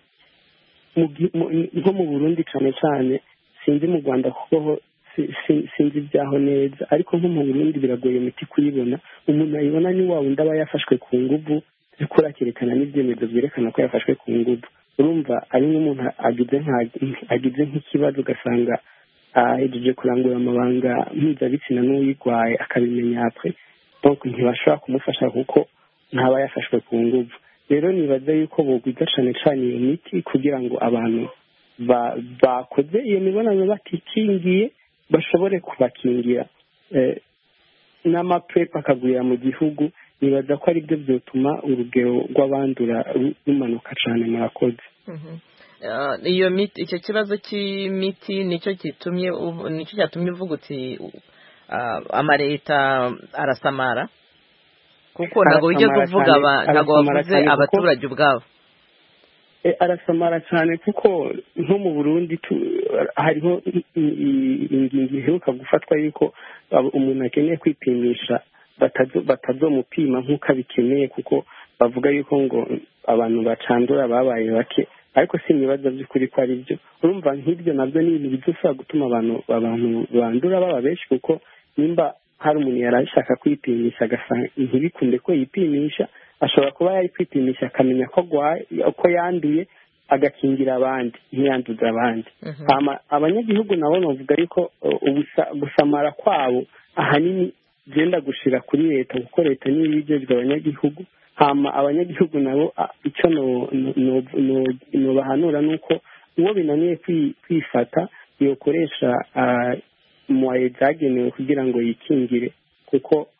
Nko mu Burundi cyane cyane, sinzi mu Rwanda kuko sinzi ibyaho neza, ariko nko mu Burundi biragoye imiti kuyibona. Umuntu ayibona ni wa wundi aba yafashwe ku nguvu, ariko urakerekana n'ibyemezo byerekana ko yafashwe ku nguvu. Urumva ari nk'umuntu agize nk'ikibazo ugasanga ahejeje kurangura amabanga mpuzabitsina n'uwirwaye akabimenya apre, donc ntibashobora kumufasha kuko ntaba yafashwe ku nguvu. Rero nibaza yuko bogwiga cyane cyane iyo miti kugira ngo abantu bakoze iyo mibonano batikingiye bashobore kubakingira n'amaprepa akagwira mu gihugu. Nibaza ko ari byo byotuma urugero rw'abandura rumanuka cyane. Murakoze. Iyo miti, icyo kibazo cy'imiti nicyo gitumye nicyo cyatumye uvuga uti amareta arasamara, kuko ntabwo wigeze uvuga ntabwo wavuze abaturage ubwabo. Arasamara cyane kuko nko mu Burundi hariho ingingo iheruka gufatwa yuko umuntu akeneye kwipimisha batazomupima nk'uko abikeneye, kuko bavuga yuko ngo abantu bacandura babaye bake, ariko si ibibazo by'ukuri ko ari byo. Urumva nk'ibyo nabyo ni ibintu bidufasha gutuma abantu abantu bandura baba benshi, kuko nimba hari umuntu yari ashaka kwipimisha agasanga ntibikunde ko yipimisha, ashobora kuba yari kwipimisha akamenya ko ko yanduye agakingira abandi ntiyanduza abandi. Abanyagihugu nabo bavuga yuko gusamara kwabo ahanini genda gushira kuri leta, kuko leta niyo yigejwe abanyagihugu. Hama abanyagihugu nabo icyo no bahanura nuko uwo binaniye kwifata yokoresha mwaye zagenewe kugira ngo yikingire, kuko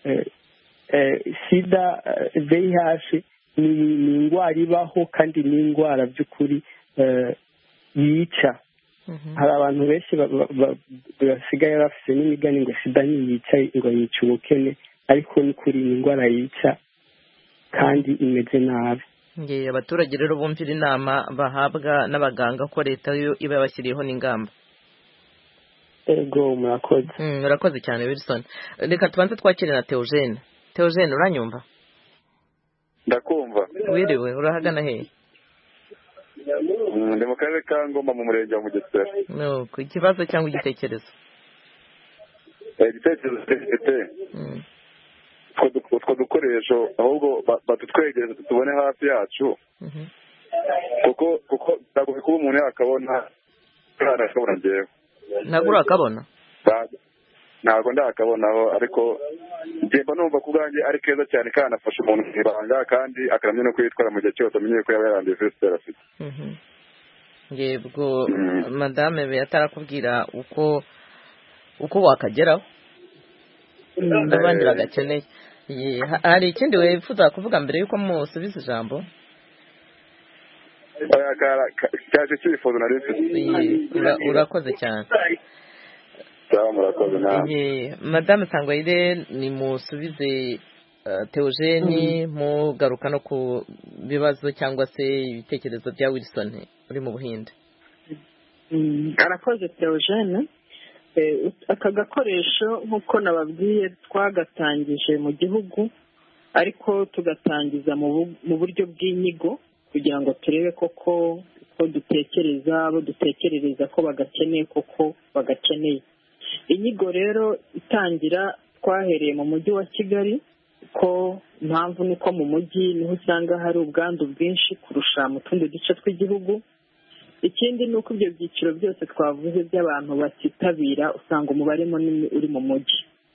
sida V I H ni indwara ibaho kandi ni indwara by'ukuri yica. Hari abantu benshi basigaye bafite n'imigani ngo sida ntiyica ngo yica ubukene, ariko ni kuri ni indwara yica kandi imeze nabi. Ngiye abaturage rero bumvira inama bahabwa n'abaganga ko leta yo iba yabashyiriyeho n'ingamba. Ego murakoze. Murakoze cyane Wilson. Reka tubanze twakire na Theogene. Theogene uranyumva? Ndakumva. Wiriwe urahagana hehe? Ndi mu karere ka Ngoma mu murenge wa Mugesera. No, ku kibazo cyangwa igitekerezo? Igitekerezo gifite utwo dukoresho ahubwo badutwegereze tubone hafi yacu, kuko kuko ntabwo kuba umuntu yakabona kandi akabona ngewe ntabwo urakabona ntabwo ndakabonaho, ariko ngenda numva ku bwanjye ari keza cyane kandi afasha umuntu mu ibanga kandi akaramya no kwitwara mu gihe cyose amenye ko yaba yaranduye virusi afite. Yebwo madame be atarakubwira uko uko wakageraho n'abandi bagakeneye. hari ikindi wifuza kuvuga mbere y'uko musubiza ijambo? cyaje cyifuzo na rero urakoze cyane. Madame Sangwayire, ni musubize Theogene mugaruka no ku bibazo cyangwa se ibitekerezo bya Wilson uri mu Buhinde. Arakoze Theogene. Aka gakoresho nk'uko nababwiye twagatangije mu gihugu, ariko tugatangiza mu buryo bw'inyigo kugira ngo turebe koko ko dutekereza abo dutekerereza ko bagakeneye koko bagakeneye. Inyigo rero itangira twahereye mu mujyi wa Kigali, ko impamvu nuko mu mujyi niho usanga hari ubwandu bwinshi kurusha mu tundi duce tw'igihugu. Ikindi ni uko ibyo byiciro byose twavuze by'abantu batitabira usanga umubare munini uri mu mujyi.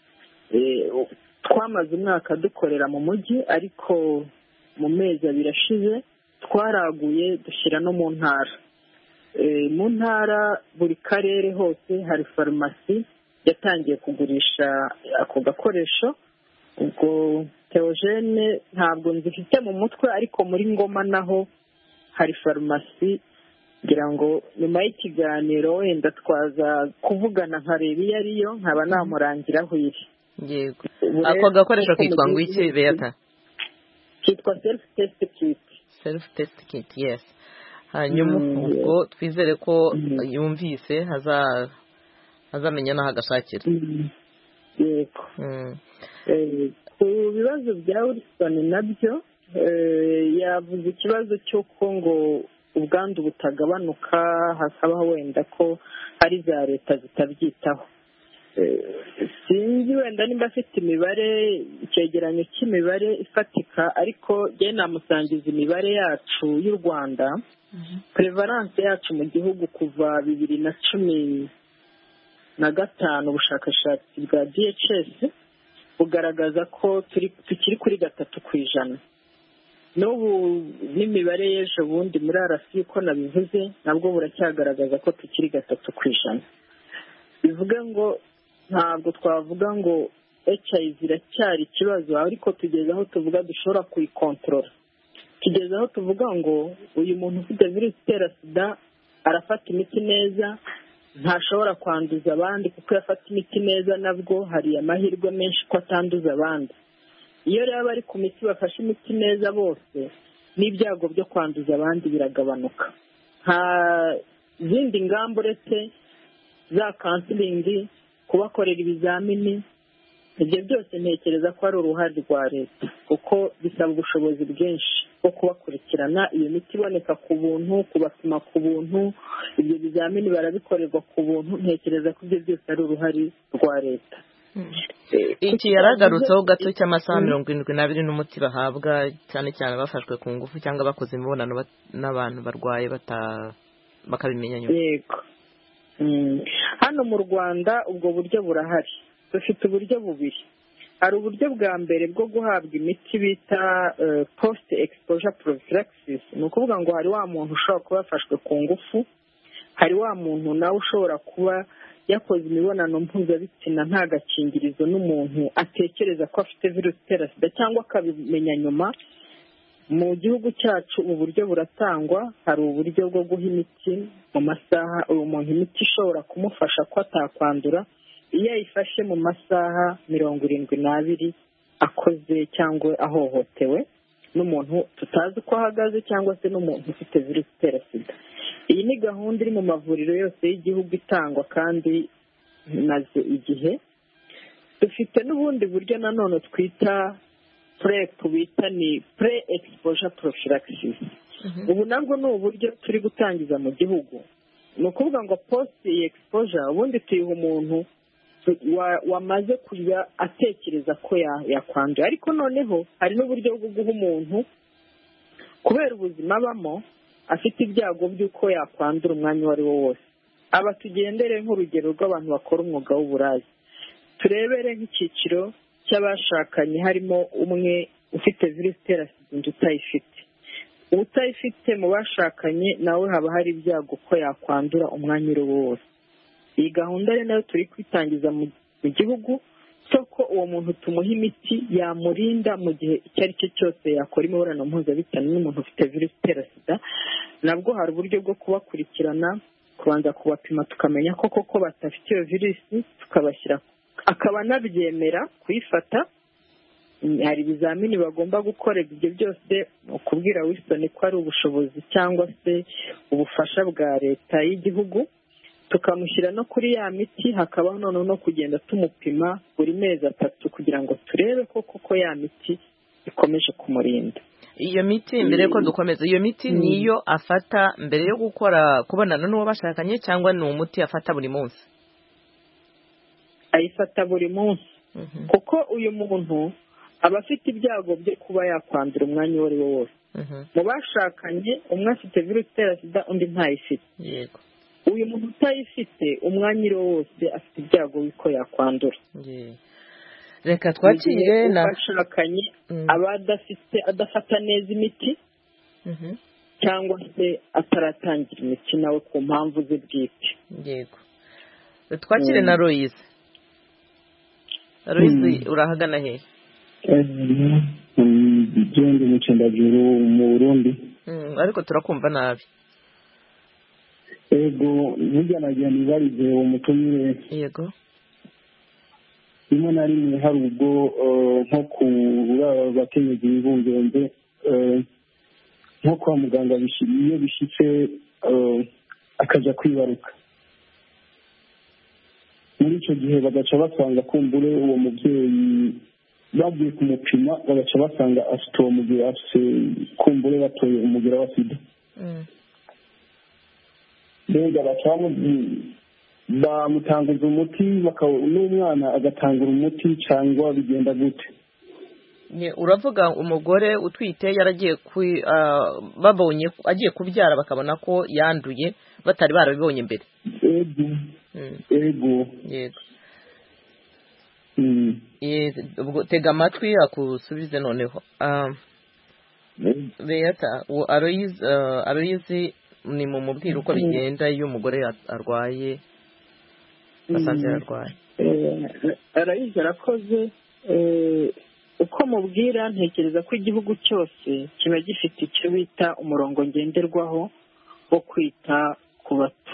Twamaze umwaka dukorera mu mujyi, ariko mu mezi abiri ashize twaraguye dushyira no mu ntara. Mu ntara buri karere hose hari farumasi yatangiye kugurisha ako gakoresho. Ubwo Theogene ntabwo nzifite mu mutwe, ariko muri Ngoma naho hari farumasi. Ngira ngo nyuma y'ikiganiro wenda twaza kuvugana nkareba iyo ariyo, nkaba namurangira aho iri. Yego. Ako gakoresho kitwa ngo iki Beata? Kitwa self test kit. Self test kit, yes. Hanyuma ubwo twizere ko yumvise haza hazamenya naho agashakira. Yego. Ku bibazo bya Wilson nabyo yavuze ikibazo cy'uko ngo ubwandu butagabanuka, hakaba wenda ko hari za leta zitabyitaho. Sinzi wenda nimba afite imibare, icyegeranyo cy'imibare ifatika, ariko njye namusangiza imibare yacu y'u Rwanda. Prevalence yacu mu gihugu kuva bibiri na cumi na gatanu ubushakashatsi bwa D H S bugaragaza ko tukiri kuri gatatu ku ijana. N'ubu n'imibare y'ejo bundi muri arasi ko nabivuze nabwo buracyagaragaza ko tukiri gatatu ku ijana. Bivuga ngo ntabwo twavuga ngo H I V iracyari ikibazo, ariko tugeze aho tuvuga dushobora kuyikontorora. Tugeze aho tuvuga ngo uyu muntu ufite virusi itera sida arafata imiti neza, ntashobora kwanduza abandi kuko yafata imiti neza, nabwo hari amahirwe menshi ko atanduza abandi. Iyo rero bari ku miti bafashe imiti neza bose, n'ibyago byo kwanduza abandi biragabanuka. Nta zindi ngamba uretse za kansilingi, kubakorera ibizamini, ibyo byose ntekereza ko ari uruhare rwa leta, kuko bisaba ubushobozi bwinshi bwo kubakurikirana. Iyo miti iboneka ku buntu, kubapima ku buntu, ibyo bizamini barabikorerwa ku buntu. Ntekereza ko ibyo byose ari uruhare rwa leta. Iki yaragarutseho gato cy'amasaha mirongo irindwi n'abiri n'umuti bahabwa, cyane cyane bafashwe ku ngufu cyangwa bakoze imibonano n'abantu barwaye bakabimenya nyuma. Yego. Hano mu Rwanda ubwo buryo burahari. Dufite uburyo bubiri. Hari uburyo bwa mbere bwo guhabwa imiti bita post exposure prophylaxis. Ni ukuvuga ngo hari wa muntu ushobora kuba yafashwe ku ngufu, hari wa muntu nawe ushobora kuba yakoze imibonano mpuzabitsina nta gakingirizo n'umuntu atekereza ko afite virusi itera sida cyangwa akabimenya nyuma. Mu gihugu cyacu ubu buryo buratangwa. Hari uburyo bwo guha imiti mu masaha, uwo muntu imiti ishobora kumufasha ko atakwandura iyo ayifashe mu masaha mirongo irindwi n'abiri akoze cyangwa ahohotewe n'umuntu tutazi uko ahagaze, cyangwa se n'umuntu ufite virusi itera sida. Iyi ni gahunda iri mu mavuriro yose y'igihugu itangwa kandi imaze igihe. Dufite n'ubundi buryo nanone twita PrEP, bita ni pre exposure prophylaxis. Ubu nabwo ni uburyo turi gutangiza mu gihugu. Ni ukuvuga ngo post exposure ubundi tuyiha umuntu wamaze kuya atekereza ko yakwanduye, ariko noneho hari n'uburyo bwo guha umuntu kubera ubuzima abamo afite ibyago by'uko yakwandura umwanya uwo ari wo wose. Aba tugendere nk'urugero rw'abantu bakora umwuga w'uburaya, turebere nk'icyiciro cy'abashakanye harimo umwe ufite virusi itera sida undi utayifite. Utayifite mu bashakanye nawe haba hari ibyago ko yakwandura umwanya uri wo wose. Iyi gahunda rero nayo turi kwitangiza mu gihugu, soko uwo muntu tumuha imiti yamurinda mu gihe icyo ari cyo cyose yakora imibonano mpuzabitsina n'umuntu ufite virusi itera sida. Nabwo hari uburyo bwo kubakurikirana, kubanza kubapima tukamenya ko koko batafite iyo virusi, tukabashyira akaba anabyemera kuyifata. Hari ibizamini bagomba gukorera, ibyo byose ukubwira Wilson ko ari ubushobozi cyangwa se ubufasha bwa leta y'igihugu, tukamushyira no kuri ya miti. Hakabaho noneho no kugenda tumupima buri mezi atatu kugira ngo turebe ko koko ya miti ikomeje kumurinda. Iyo miti mbere yuko dukomeza, iyo miti niyo afata mbere yo gukora kubonana n'uwo bashakanye cyangwa ni umuti afata buri munsi? Ayifata buri munsi kuko uyu muntu aba afite ibyago byo kuba yakwandura umwanya uwo ari wo wose. Mu bashakanye umwe afite virusi itera sida undi ntayifite. Yego. Uyu muntu utayifite umwanya uri wo wose afite ibyago biko yakwandura. Reka twakire na bashakanye aba adafite adafata neza imiti cyangwa se ataratangira imiti nawe ku mpamvu ze bwite. Yego. Twakire na Loise. Loise urahagana he? Igende mu Cendajuru mu Burundi. Ariko turakumva nabi. Ego burya nagira nibarize uwo mutumire. Yego. Rimwe na rimwe hari ubwo nko ku bakenyezi b'ibungenze nko kwa muganga iyo bishyitse akajya kwibaruka, muri icyo gihe bagaca basanga kumbure uwo mubyeyi bagiye kumupima bagaca basanga afite uwo mugera, afite kumbure batoye umugera wa sida. Mbega baca bamutanguza umuti n'umwana agatangura umuti cyangwa bigenda gute? Uravuga umugore utwite yaragiye babonye agiye kubyara bakabona ko yanduye batari barabibonye mbere? Ego. Yego. Tega amatwi akusubize noneho. Beata, Aloyizi ni mu mubwira uko bigenda iyo umugore arwaye basanze arwaye. Aloyizi arakoze. Uko mubwira ntekereza ko igihugu cyose kiba gifite icyo bita umurongo ngenderwaho wo kwita ku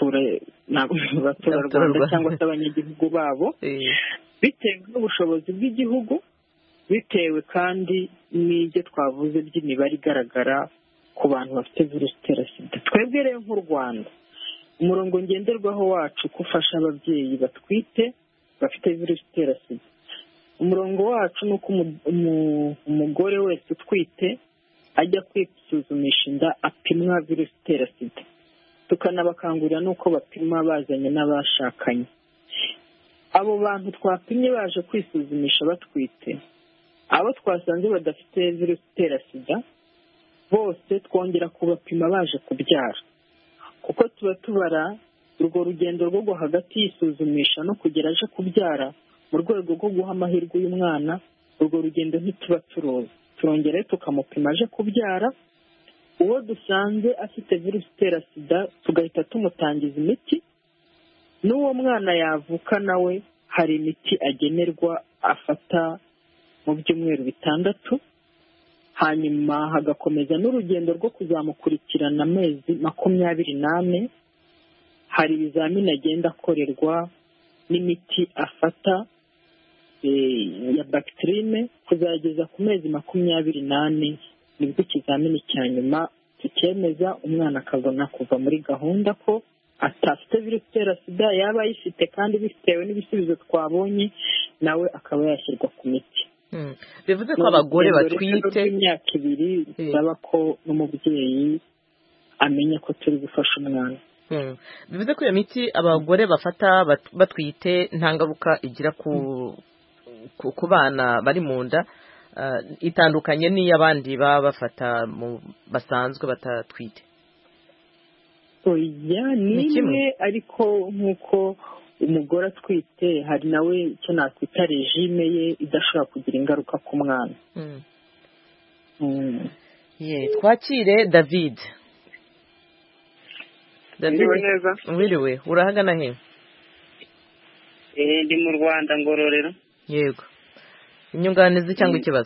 baturarwanda cyangwa se abanyagihugu babo, bitewe n'ubushobozi bw'igihugu, bitewe kandi n'ibyo twavuze by'imibare igaragara ku bantu bafite virusi itera sida. Twebwe rero nk'u Rwanda umurongo ngenderwaho wacu ufasha ababyeyi batwite bafite virusi itera sida. Umurongo wacu ni uko umugore wese utwite ajya kwisuzumisha inda apimwa virusi itera sida, tukanabakangurira n'uko bapima bazanye n'abashakanye. Abo bantu twapimye baje kwisuzumisha batwite, abo twasanze badafite virusi itera sida bose twongera kubapima baje kubyara, kuko tuba tubara urwo rugendo rwo hagati y'isuzumisha no kugera aje kubyara mu rwego rwo guha amahirwe y'umwana. Urwo rugendo ntituba turoza, turongera tukamupima aje kubyara. Uwo dusanze afite virusi itera sida tugahita tumutangiza imiti, n'uwo mwana yavuka nawe hari imiti agenerwa afata mu byumweru bitandatu, hanyuma hagakomeza n'urugendo rwo kuzamukurikirana amezi makumyabiri n'ane. Hari ibizamini agenda akorerwa n'imiti afata ya bagiterine kuzageza ku mezi makumyabiri n'ane, nibwo ikizamini cya nyuma tukemeza umwana akabona kuva muri gahunda ko atafite virusi itera sida, yaba ayifite kandi bitewe n'ibisubizo twabonye nawe akaba yashyirwa ku miti. Bivuze ko abagore batwite imyaka ibiri bisaba ko n'umubyeyi amenya ko turi gufasha umwana. Bivuze ko iyo miti abagore bafata batwite nta ngaruka igira ku ku bana bari mu nda, itandukanye n'iy'abandi baba bafata basanzwe batatwite. Oya, ni imwe, ariko nk'uko umugore atwite hari nawe icyo nakwita regime ye idashobora kugira ingaruka ku mwana. Twakire David. Ndiriwe neza. Wiriwe, urahagana he? Eh, ndi mu Rwanda Ngororero. yego inyunganizi cyangwa ikibazo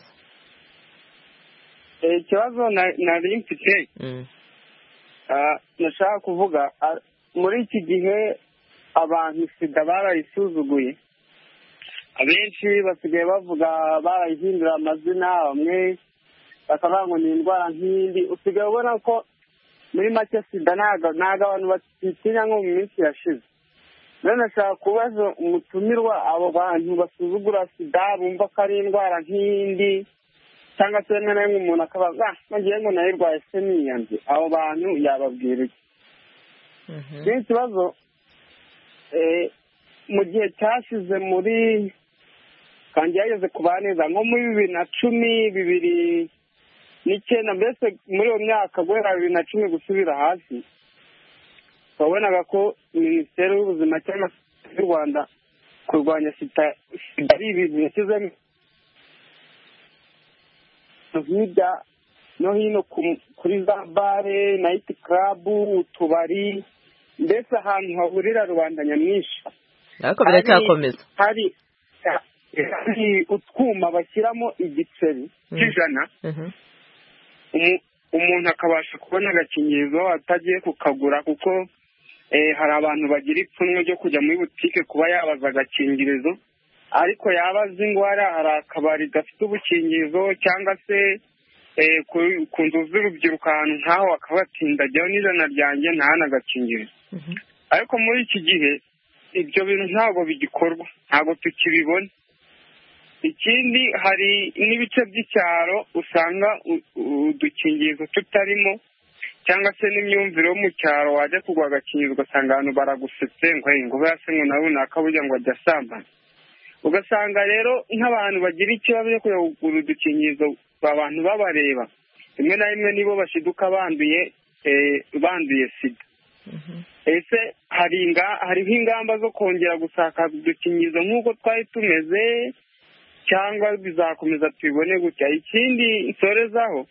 ikibazo nari mfite nashaka kuvuga muri iki gihe abantu sida barayisuzuguye abenshi basigaye bavuga barayihindura amazina bamwe bakavuga ngo ni indwara nk'indi usigaye ubona ko muri make sida ntabwo abantu batitinya nko mu minsi yashize rero nashaka kubaza umutumirwa abo bantu basuzugura sida bumva ko ari indwara nk'indi cyangwa se rimwe na rimwe umuntu akabaza ngiye ngo nayirwaye se niyanze abo bantu yababwira iki ikindi kibazo mu gihe cyashize muri kandi yageze ku baneza nko muri bibiri na cumi bibiri n'icyenda mbese muri iyo myaka guhera bibiri na cumi gusubira hasi wabonaga ko minisiteri y'ubuzima cyangwa se y'u rwanda kurwanya sida ari ibintu yashyizemo hirya no hino kuri za bare nayiti karabu utubari mbese ahantu hahurira rubanda nyamwinshi ariko biracyakomeza hari hari utwuma bashyiramo igiceri cy'ijana umuntu akabasha kubona agakingirizo atagiye kukagura kuko hari abantu bagira ipfunwe ryo kujya muri butike kuba yabaza agakingirizo ariko yaba azi indwara hari akabari gafite ubukingirizo cyangwa se ku nzu z'urubyiruko ahantu nk'aho akabatindajyaho n'ijana ryanjye ntahane agakingirizo ariko muri iki gihe ibyo bintu ntabwo bigikorwa ntabwo tukibibona ikindi hari n'ibice by'icyaro usanga udukingirizo tutarimo cyangwa se n'imyumvire yo mu cyaro wajya kugwa agakingirizo ugasanga abantu baragusetse ngo ngo base ngo nawe runaka burya ngo ajya asambana ugasanga rero nk'abantu bagira ikibazo cyo kujya kugura udukingirizo abantu babareba rimwe na rimwe nibo bashiduka banduye banduye sida ese hariho ingamba zo kongera gusakaza udukingirizo nk'uko twari tumeze cyangwa bizakomeza tubibone gutya ikindi nsorezaho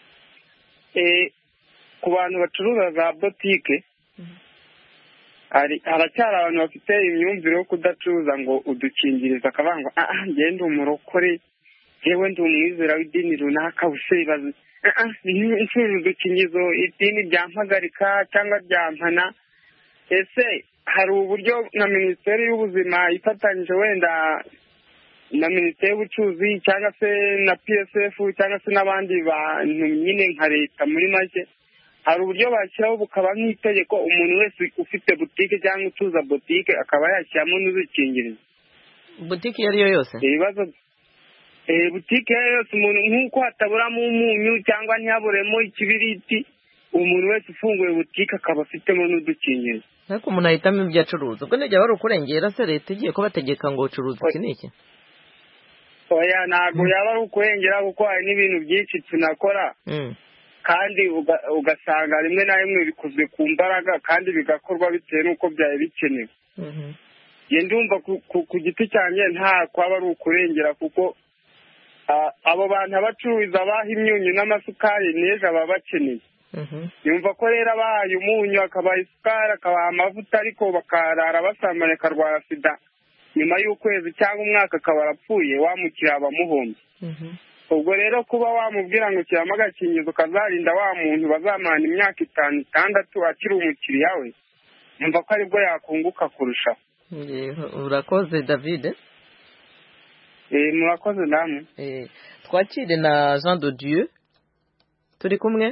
ku bantu bacuruza za botike haracyari abantu bafite imyumvire yo kudacuruza ngo udukingirizo akavuga ngo aha ngende umurokore yewe ndi umwizera w'idini runaka busebaze ncuruza udukingirizo idini ryampagarika cyangwa ryampana ese hari uburyo na minisiteri y'ubuzima ifatanyije wenda na minisiteri y'ubucuruzi cyangwa se na P S F cyangwa se n'abandi bantu nyine nka leta muri make hari uburyo bashyiraho bukaba nk'itegeko umuntu wese ufite butike cyangwa ucuruza butike akaba yashyiramo n'udukingirizo butike iyo ari yo yose ibibazo butike iyo yose umuntu nk'uko hataburamo umunyu cyangwa ntihaburemo ikibiriti umuntu wese ufunguye butike akaba afitemo n'udukingirizo ariko umuntu ahitamo ibyo acuruza ubwo nijya wari ukurengera se leta igiye kubategeka ngo ucuruze iki n'iki oya ntabwo yaba ari ukurengera kuko hari n'ibintu byinshi tunakora kandi ugasanga rimwe na rimwe bikozwe ku mbaraga kandi bigakorwa bitewe n'uko byari bikenewe ndumva ku giti cyanjye nta kwaba ari ukurengera kuko abo bantu abacururiza baha imyunyu n'amasukari n'ejo baba bakeneye yumva ko rero abahaye umunyu akabaha isukari akabaha amavuta ariko bakarara basambanya akarwara sida nyuma y'ukwezi cyangwa umwaka akaba arapfuye wamukiriye abamuhombye ubwo rero kuba wamubwira ngo kiramo agakingirizo kazarinda wa muntu bazamana imyaka itanu itandatu akiri umukiriya we yumva ko aribwo yakunguka kurushaho urakoze David murakoze namwe twakire na Jean de Dieu turi kumwe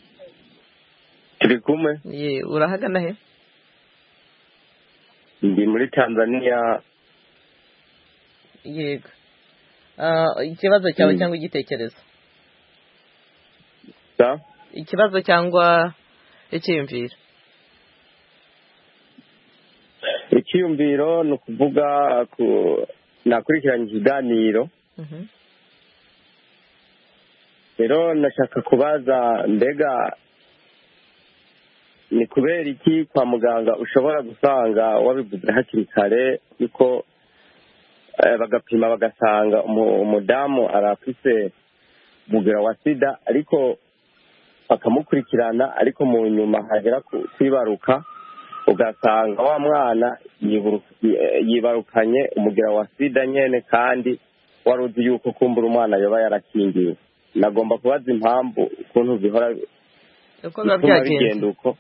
turi kumwe urahagana he ndi muri Tanzania yego ikibazo cyawe cyangwa igitekerezo ikibazo cyangwa icyiyumviro icyiyumviro ni ukuvuga nakurikiranye ikiganiro rero nashaka kubaza mbega ni kubera iki kwa muganga ushobora gusanga wabivuze hakiri kare yuko bagapima bagasanga umudamu arafise umugera wa sida ariko bakamukurikirana ariko mu nyuma hagera kwibaruka ugasanga wa mwana yibarukanye umugera wa sida nyene kandi wari uzi yuko kumbura umwana yoba yarakingiwe. Nagomba kubaza impamvu ukuntu bihora bituma bigenda uko,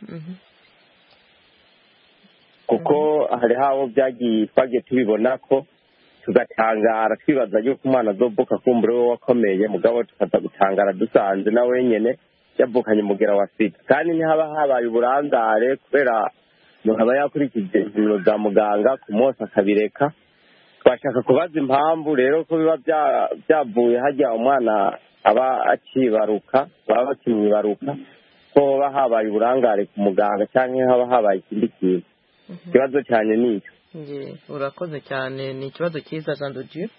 kuko hari habo byagiye twagiye tubibona ko tugatangara twibaza yuko umwana azovuka kumbura we wakomeye, mugabo tukaza gutangara dusanze na wenyene yavukanye umugera wa sida, kandi ntihaba habaye uburangare kubera umuntu aba yakurikije ibintu za muganga ku munsi akabireka. Twashaka kubaza impamvu rero ko biba byavuye hajya umwana aba akibaruka, baba bakimwibaruka, ko hoba habaye uburangare ku muganga cyangwa haba habaye ikindi kintu. Ikibazo cyane ni icyo. Urakoze cyane, ni ikibazo cyiza Jean de Dieu.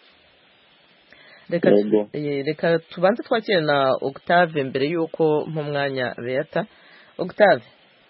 Reka reka tubanze twakire na Octave mbere yuko mu mwanya Beata. Octave,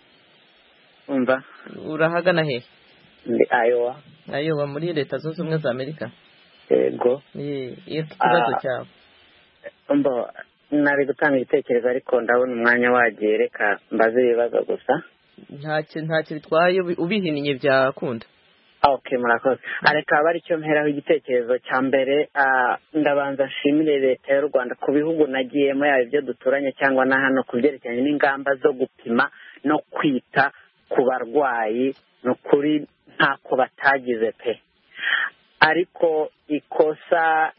umva urahagana he? Ndi Iowa. Iowa muri Leta Zunze Ubumwe za Amerika. Yego. Ye, ikibazo cyawe. Umva nari gutanga igitekerezo ariko ndabona umwanya wagiye, reka mbaze ibibazo gusa. Ntacyo ntacyo bitwaye ubihininye byakunda. Okay, murakoze. Areka bari cyo mperaho igitekerezo cya mbere, ndabanza nshimire Leta y'u Rwanda ku bihugu nagiyemo, yaba ibyo duturanye cyangwa na hano, kubyerekanye n'ingamba zo gupima no kwita ku barwayi. No kuri ntako batagize pe, ariko ikosa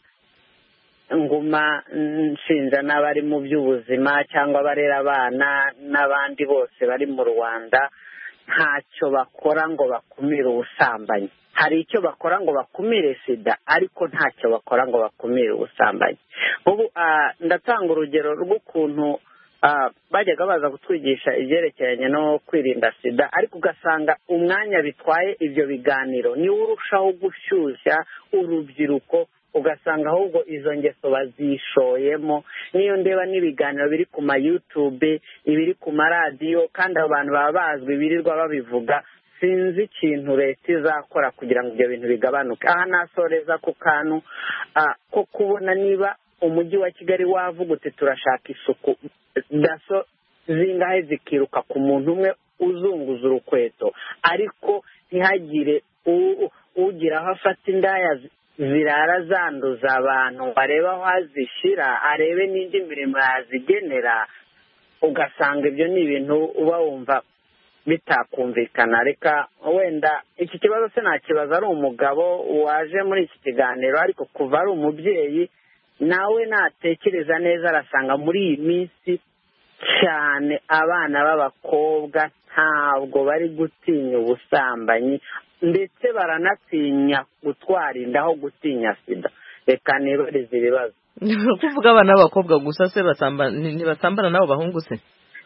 nguma nshinja n'abari mu by'ubuzima cyangwa barera abana n'abandi bose bari mu Rwanda, ntacyo bakora ngo bakumire ubusambanyi. Hari icyo bakora ngo bakumire sida, ariko ntacyo bakora ngo bakumire ubusambanyi. Ubu ndatanga urugero rw'ukuntu bajyaga baza kutwigisha ibyerekeranye no kwirinda sida, ariko ugasanga umwanya bitwaye ibyo biganiro niwo urushaho gushyushya urubyiruko, ugasanga ahubwo izo ngeso bazishoyemo. Niyo ndeba n'ibiganiro biri ku ma YouTube, ibiri ku maradiyo, kandi abo bantu baba bazwi birirwa babivuga, sinzi ikintu Leta izakora kugira ngo ibyo bintu bigabanuke. Aha nasoreza ku kantu ko kubona niba umujyi wa Kigali wavuga uti turashaka isuku, daso zingahe zikiruka ku muntu umwe uzunguza urukweto, ariko ntihagire ugira aho afata indaya zirara zanduza abantu, areba aho azishyira, arebe n'indi mirimo yazigenera. Ugasanga ibyo ni ibintu uba wumva bitakumvikana. Reka wenda iki kibazo se nakibaza ari umugabo waje muri iki kiganiro, ariko kuva ari umubyeyi nawe natekereza neza arasanga muri iyi minsi cyane abana b'abakobwa ntabwo bari gutinya ubusambanyi, ndetse baranatinya gutwara inda aho gutinya sida. Reka nibarize ibibazo. Kuvuga abana b'abakobwa gusa se ntibasambana n'abo bahungu se?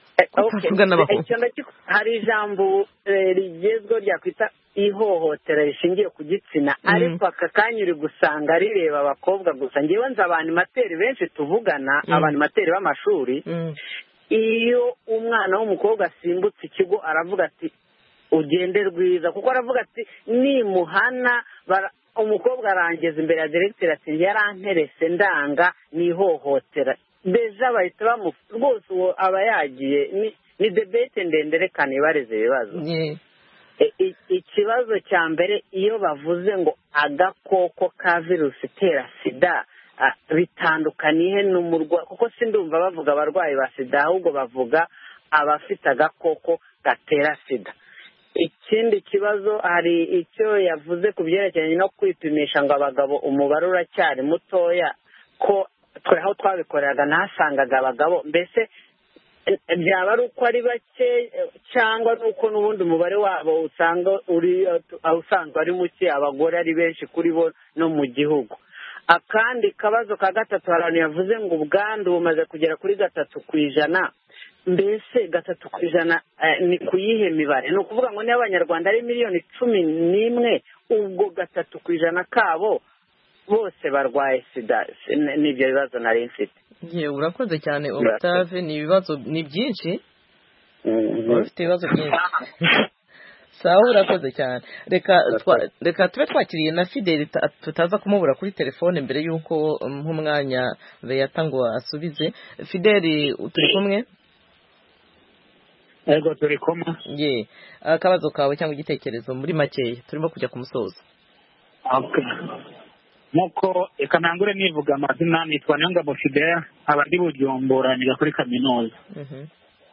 Hari ijambo rigezweho ryakwita ihohotera rishingiye ku gitsina, ariko aka kanya uri gusanga rireba abakobwa gusa. Ngewe nzi abanimateri benshi tuvugana, abanimateri b'amashuri, iyo umwana w'umukobwa asimbutse ikigo aravuga ati ugende rwiza, kuko aravuga ati nimuhana umukobwa arangeza imbere ya diregiteri ati yaranterese ndanga n'ihohotera. Deja bahita bamu rwose uwo aba yagiye. Ni debate ndende, reka nibarize ibibazo. Ikibazo cya mbere, iyo bavuze ngo agakoko ka virusi itera sida bitandukaniye n'umurwayi, kuko sindumva bavuga abarwayi ba sida, ahubwo bavuga abafite agakoko gatera sida. Ikindi kibazo, hari icyo yavuze ku byerekeranye no kwipimisha ngo abagabo umubare uracyari mutoya, ko twe aho twabikoreraga nahasangaga abagabo. Mbese byaba ari uko ari bake cyangwa nuko n'ubundi umubare wabo usanga uri usanzwe ari muke, abagore ari benshi kuri bo no mu gihugu? Akandi kabazo ka gatatu, abantu yavuze ngo ubwandu bumaze kugera kuri gatatu ku ijana. Mbese gatatu ku ijana ni kuyihe mibare? Ni ukuvuga ngo niba abanyarwanda ari miliyoni cumi n'imwe, ubwo gatatu ku ijana kabo bose barwaye sida. N'ibyo bibazo nari mfite. Yewe urakoze cyane Octave, ni ibibazo ni byinshi. Ufite ibibazo byinshi. Sawa, urakoze cyane. Reka reka tube twakiriye na Fideli tutaza kumubura kuri telefone mbere yuko nk'umwanya Beata ngo asubize. Fideli turi kumwe? yego turi kumwe. ye akabazo kawe cyangwa igitekerezo muri makeya turimo kujya ku musozo. Okay. Nkuko eka ntangure nivuga amazina nitwa Niyongabo Fidel aba ndi Bujumbura niga kuri kaminuza. Mhm.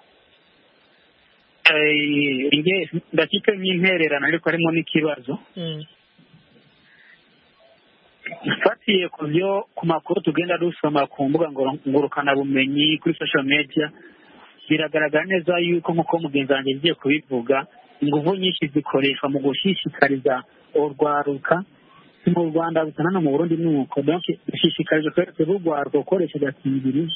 Eh inge ndakite nk'intererano ariko harimo n'ikibazo. Mhm. Fatiye ku byo ku makuru tugenda dusoma ku mbuga ngurukana bumenyi kuri social media biragaragara neza yuko nkuko mugenzi wanjye ngiye kubivuga ingufu nyinshi zikoreshwa mu gushishikariza urwaruka mu Rwanda gusa no mu Burundi nuko donc dushishikariza kwereka urwaruka gukoresha agakingirizo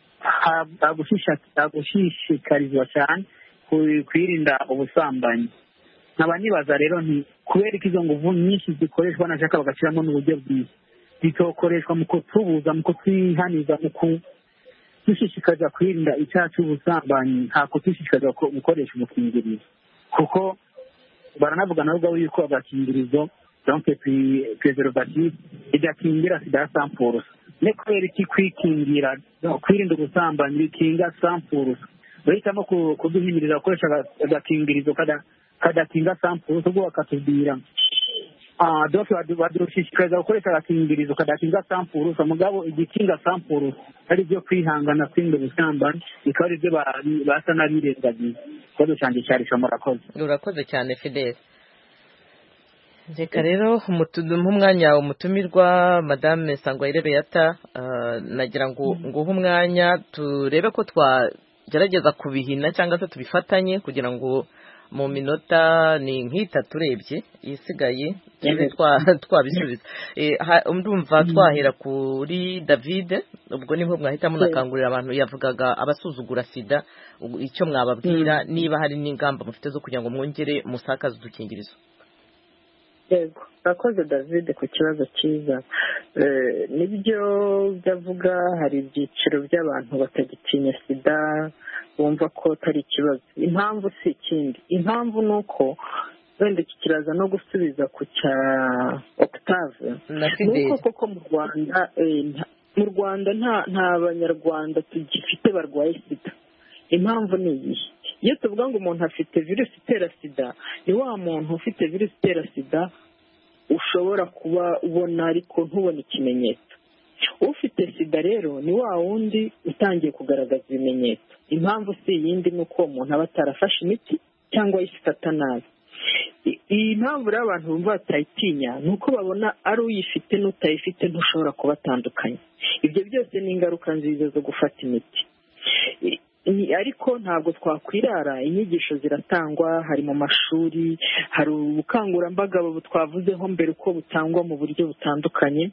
agushishikarizwa cyane kwirinda ubusambanyi. nkaba nibaza rero nti kubera ko izo nguvu nyinshi zikoreshwa nashaka bagaciramo n'uburyo bwiza zitokoreshwa mu kutubuza mu kutwihaniza mu kudushishikariza kwirinda icyaha cy'ubusambanyi nta kudushishikariza gukoresha umukingirizo kuko baranavuga nabwo yuko agakingirizo donc preservative idakingira sida ya samples ne kubera iki kwikingira kwirinda ubusambanyi bikinga samples bahitamo kuduhimirira gukoresha agakingirizo kada kadakinga samples ubwo bakatubwira ah donc badushishikariza gukoresha agakingirizo kadakinga samples mugabo igikinga samples ari byo kwihangana kwirinda ubusambanyi bikaba ari byo basa n'abirengagiza kodo cyane cyari murakoze. Urakoze cyane Fidel. Reka rero umwanya umutumirwa Madame Sangwayire Beata nagira ngo nguhe umwanya turebe ko twagerageza kubihina cyangwa se tubifatanye kugira ngo mu minota ni nk'itatu urebye isigaye twabisubiza. Ndumva twahera kuri David ubwo niho mwahita munakangurira abantu yavugaga abasuzugura sida icyo mwababwira niba hari n'ingamba mufite zo kugira ngo mwongere musakaze udukingirizo. Yego urakoze David ku kibazo cyiza. Nibyo byavuga hari ibyiciro by'abantu batagitinya sida bumva ko atari ikibazo. Impamvu si ikindi, impamvu ni uko wenda iki kiraza no gusubiza ku cya Octave nuko koko mu Rwanda mu Rwanda nta banyarwanda tugifite barwaye sida. Impamvu ni iyi, iyo tuvuga ngo umuntu afite virusi itera sida ni wa muntu ufite virusi itera sida ushobora kuba ubona ariko ntubone ikimenyetso. Ufite sida rero ni wa wundi utangiye kugaragaza ibimenyetso. Impamvu si iyindi ni uko umuntu aba atarafashe imiti cyangwa yifata nabi. Iyi mpamvu rero abantu bumva batayitinya ni uko babona ari uyifite n'utayifite ntushobora kubatandukanya. Ibyo byose ni ingaruka nziza zo gufata imiti. Ariko ntabwo twakwirara, inyigisho ziratangwa, hari mu mashuri, hari ubukangurambaga twavuzeho mbere uko butangwa mu buryo butandukanye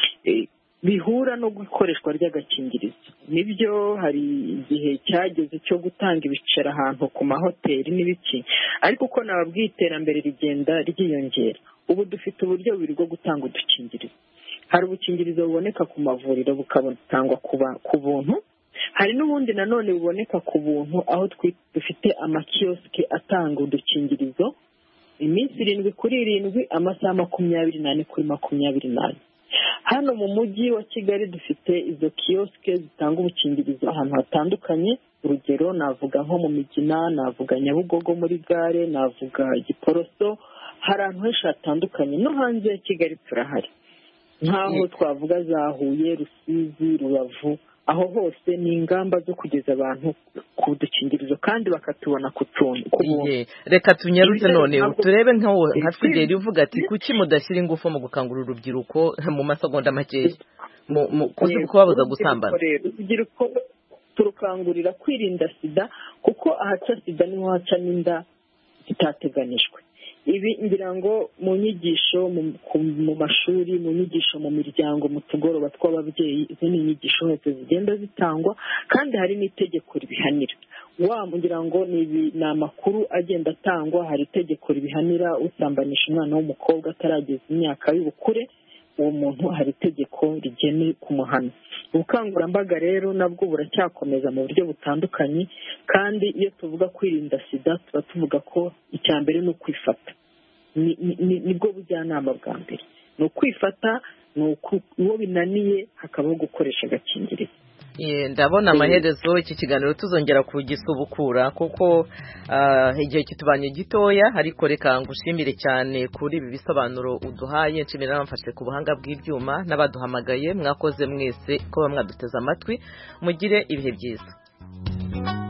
bihura no gukoreshwa ry'agakingirizo. Nibyo hari igihe cyageze cyo gutanga ibiceri ahantu ku mahoteli n'ibiki, ariko uko nababwiye iterambere rigenda ryiyongera. Ubu dufite uburyo bubiri bwo gutanga udukingirizo. Hari ubukingirizo buboneka ku mavuriro bukabutangwa ku buntu, hari n'ubundi nanone buboneka ku buntu aho dufite amakiyosike atanga udukingirizo iminsi irindwi kuri irindwi amasaha makumyabiri n'ane kuri makumyabiri n'ane. Hano mu mujyi wa Kigali dufite izo kiyosike zitanga ubukingirizo ahantu hatandukanye. Urugero navuga nko mu Migina, navuga Nyabugogo muri gare, navuga Giporoso, hari ahantu henshi hatandukanye. No hanze ya Kigali turahari, nk'aho twavuga za Huye, Rusizi, Rubavu. Aho hose ni ingamba zo kugeza abantu ku dukingirizo kandi bakatubona ku tuntu. Reka tunyarutse none turebe nka Fidel uvuga ati kuki mudashyira ingufu mu gukangurira urubyiruko mu masegonda makeya kuzi kubabuza gusambana. Urubyiruko turukangurira kwirinda sida kuko ahaca sida niho haca n'inda zitateganijwe. Ibi ngira ngo mu nyigisho mu mashuri, mu nyigisho mu miryango, mu tugoroba tw'ababyeyi, izo ni inyigisho hose zigenda zitangwa kandi hari n'itegeko ribihanira. Wa ngira ngo ni amakuru agenda atangwa, hari itegeko ribihanira usambanisha umwana w'umukobwa atarageza imyaka y'ubukure, uwo muntu hari itegeko rigene kumuhana. Ubukangurambaga rero nabwo buracyakomeza mu buryo butandukanye, kandi iyo tuvuga kwirinda sida tuba tuvuga ko icya mbere ni ukwifata. Nibwo bujyanama bwa mbere ni ukwifata, ni uwo binaniye hakabaho gukoresha agakingirizo. ndabona amaherezo iki kiganiro tuzongera kugisubukura kuko igihe kitubanye gitoya ariko reka ngushimire cyane kuri ibi bisobanuro uduhaye nshimira n'abamfashe ku buhanga bw'ibyuma n'abaduhamagaye mwakoze mwese ko mwaduteze amatwi mugire ibihe byiza.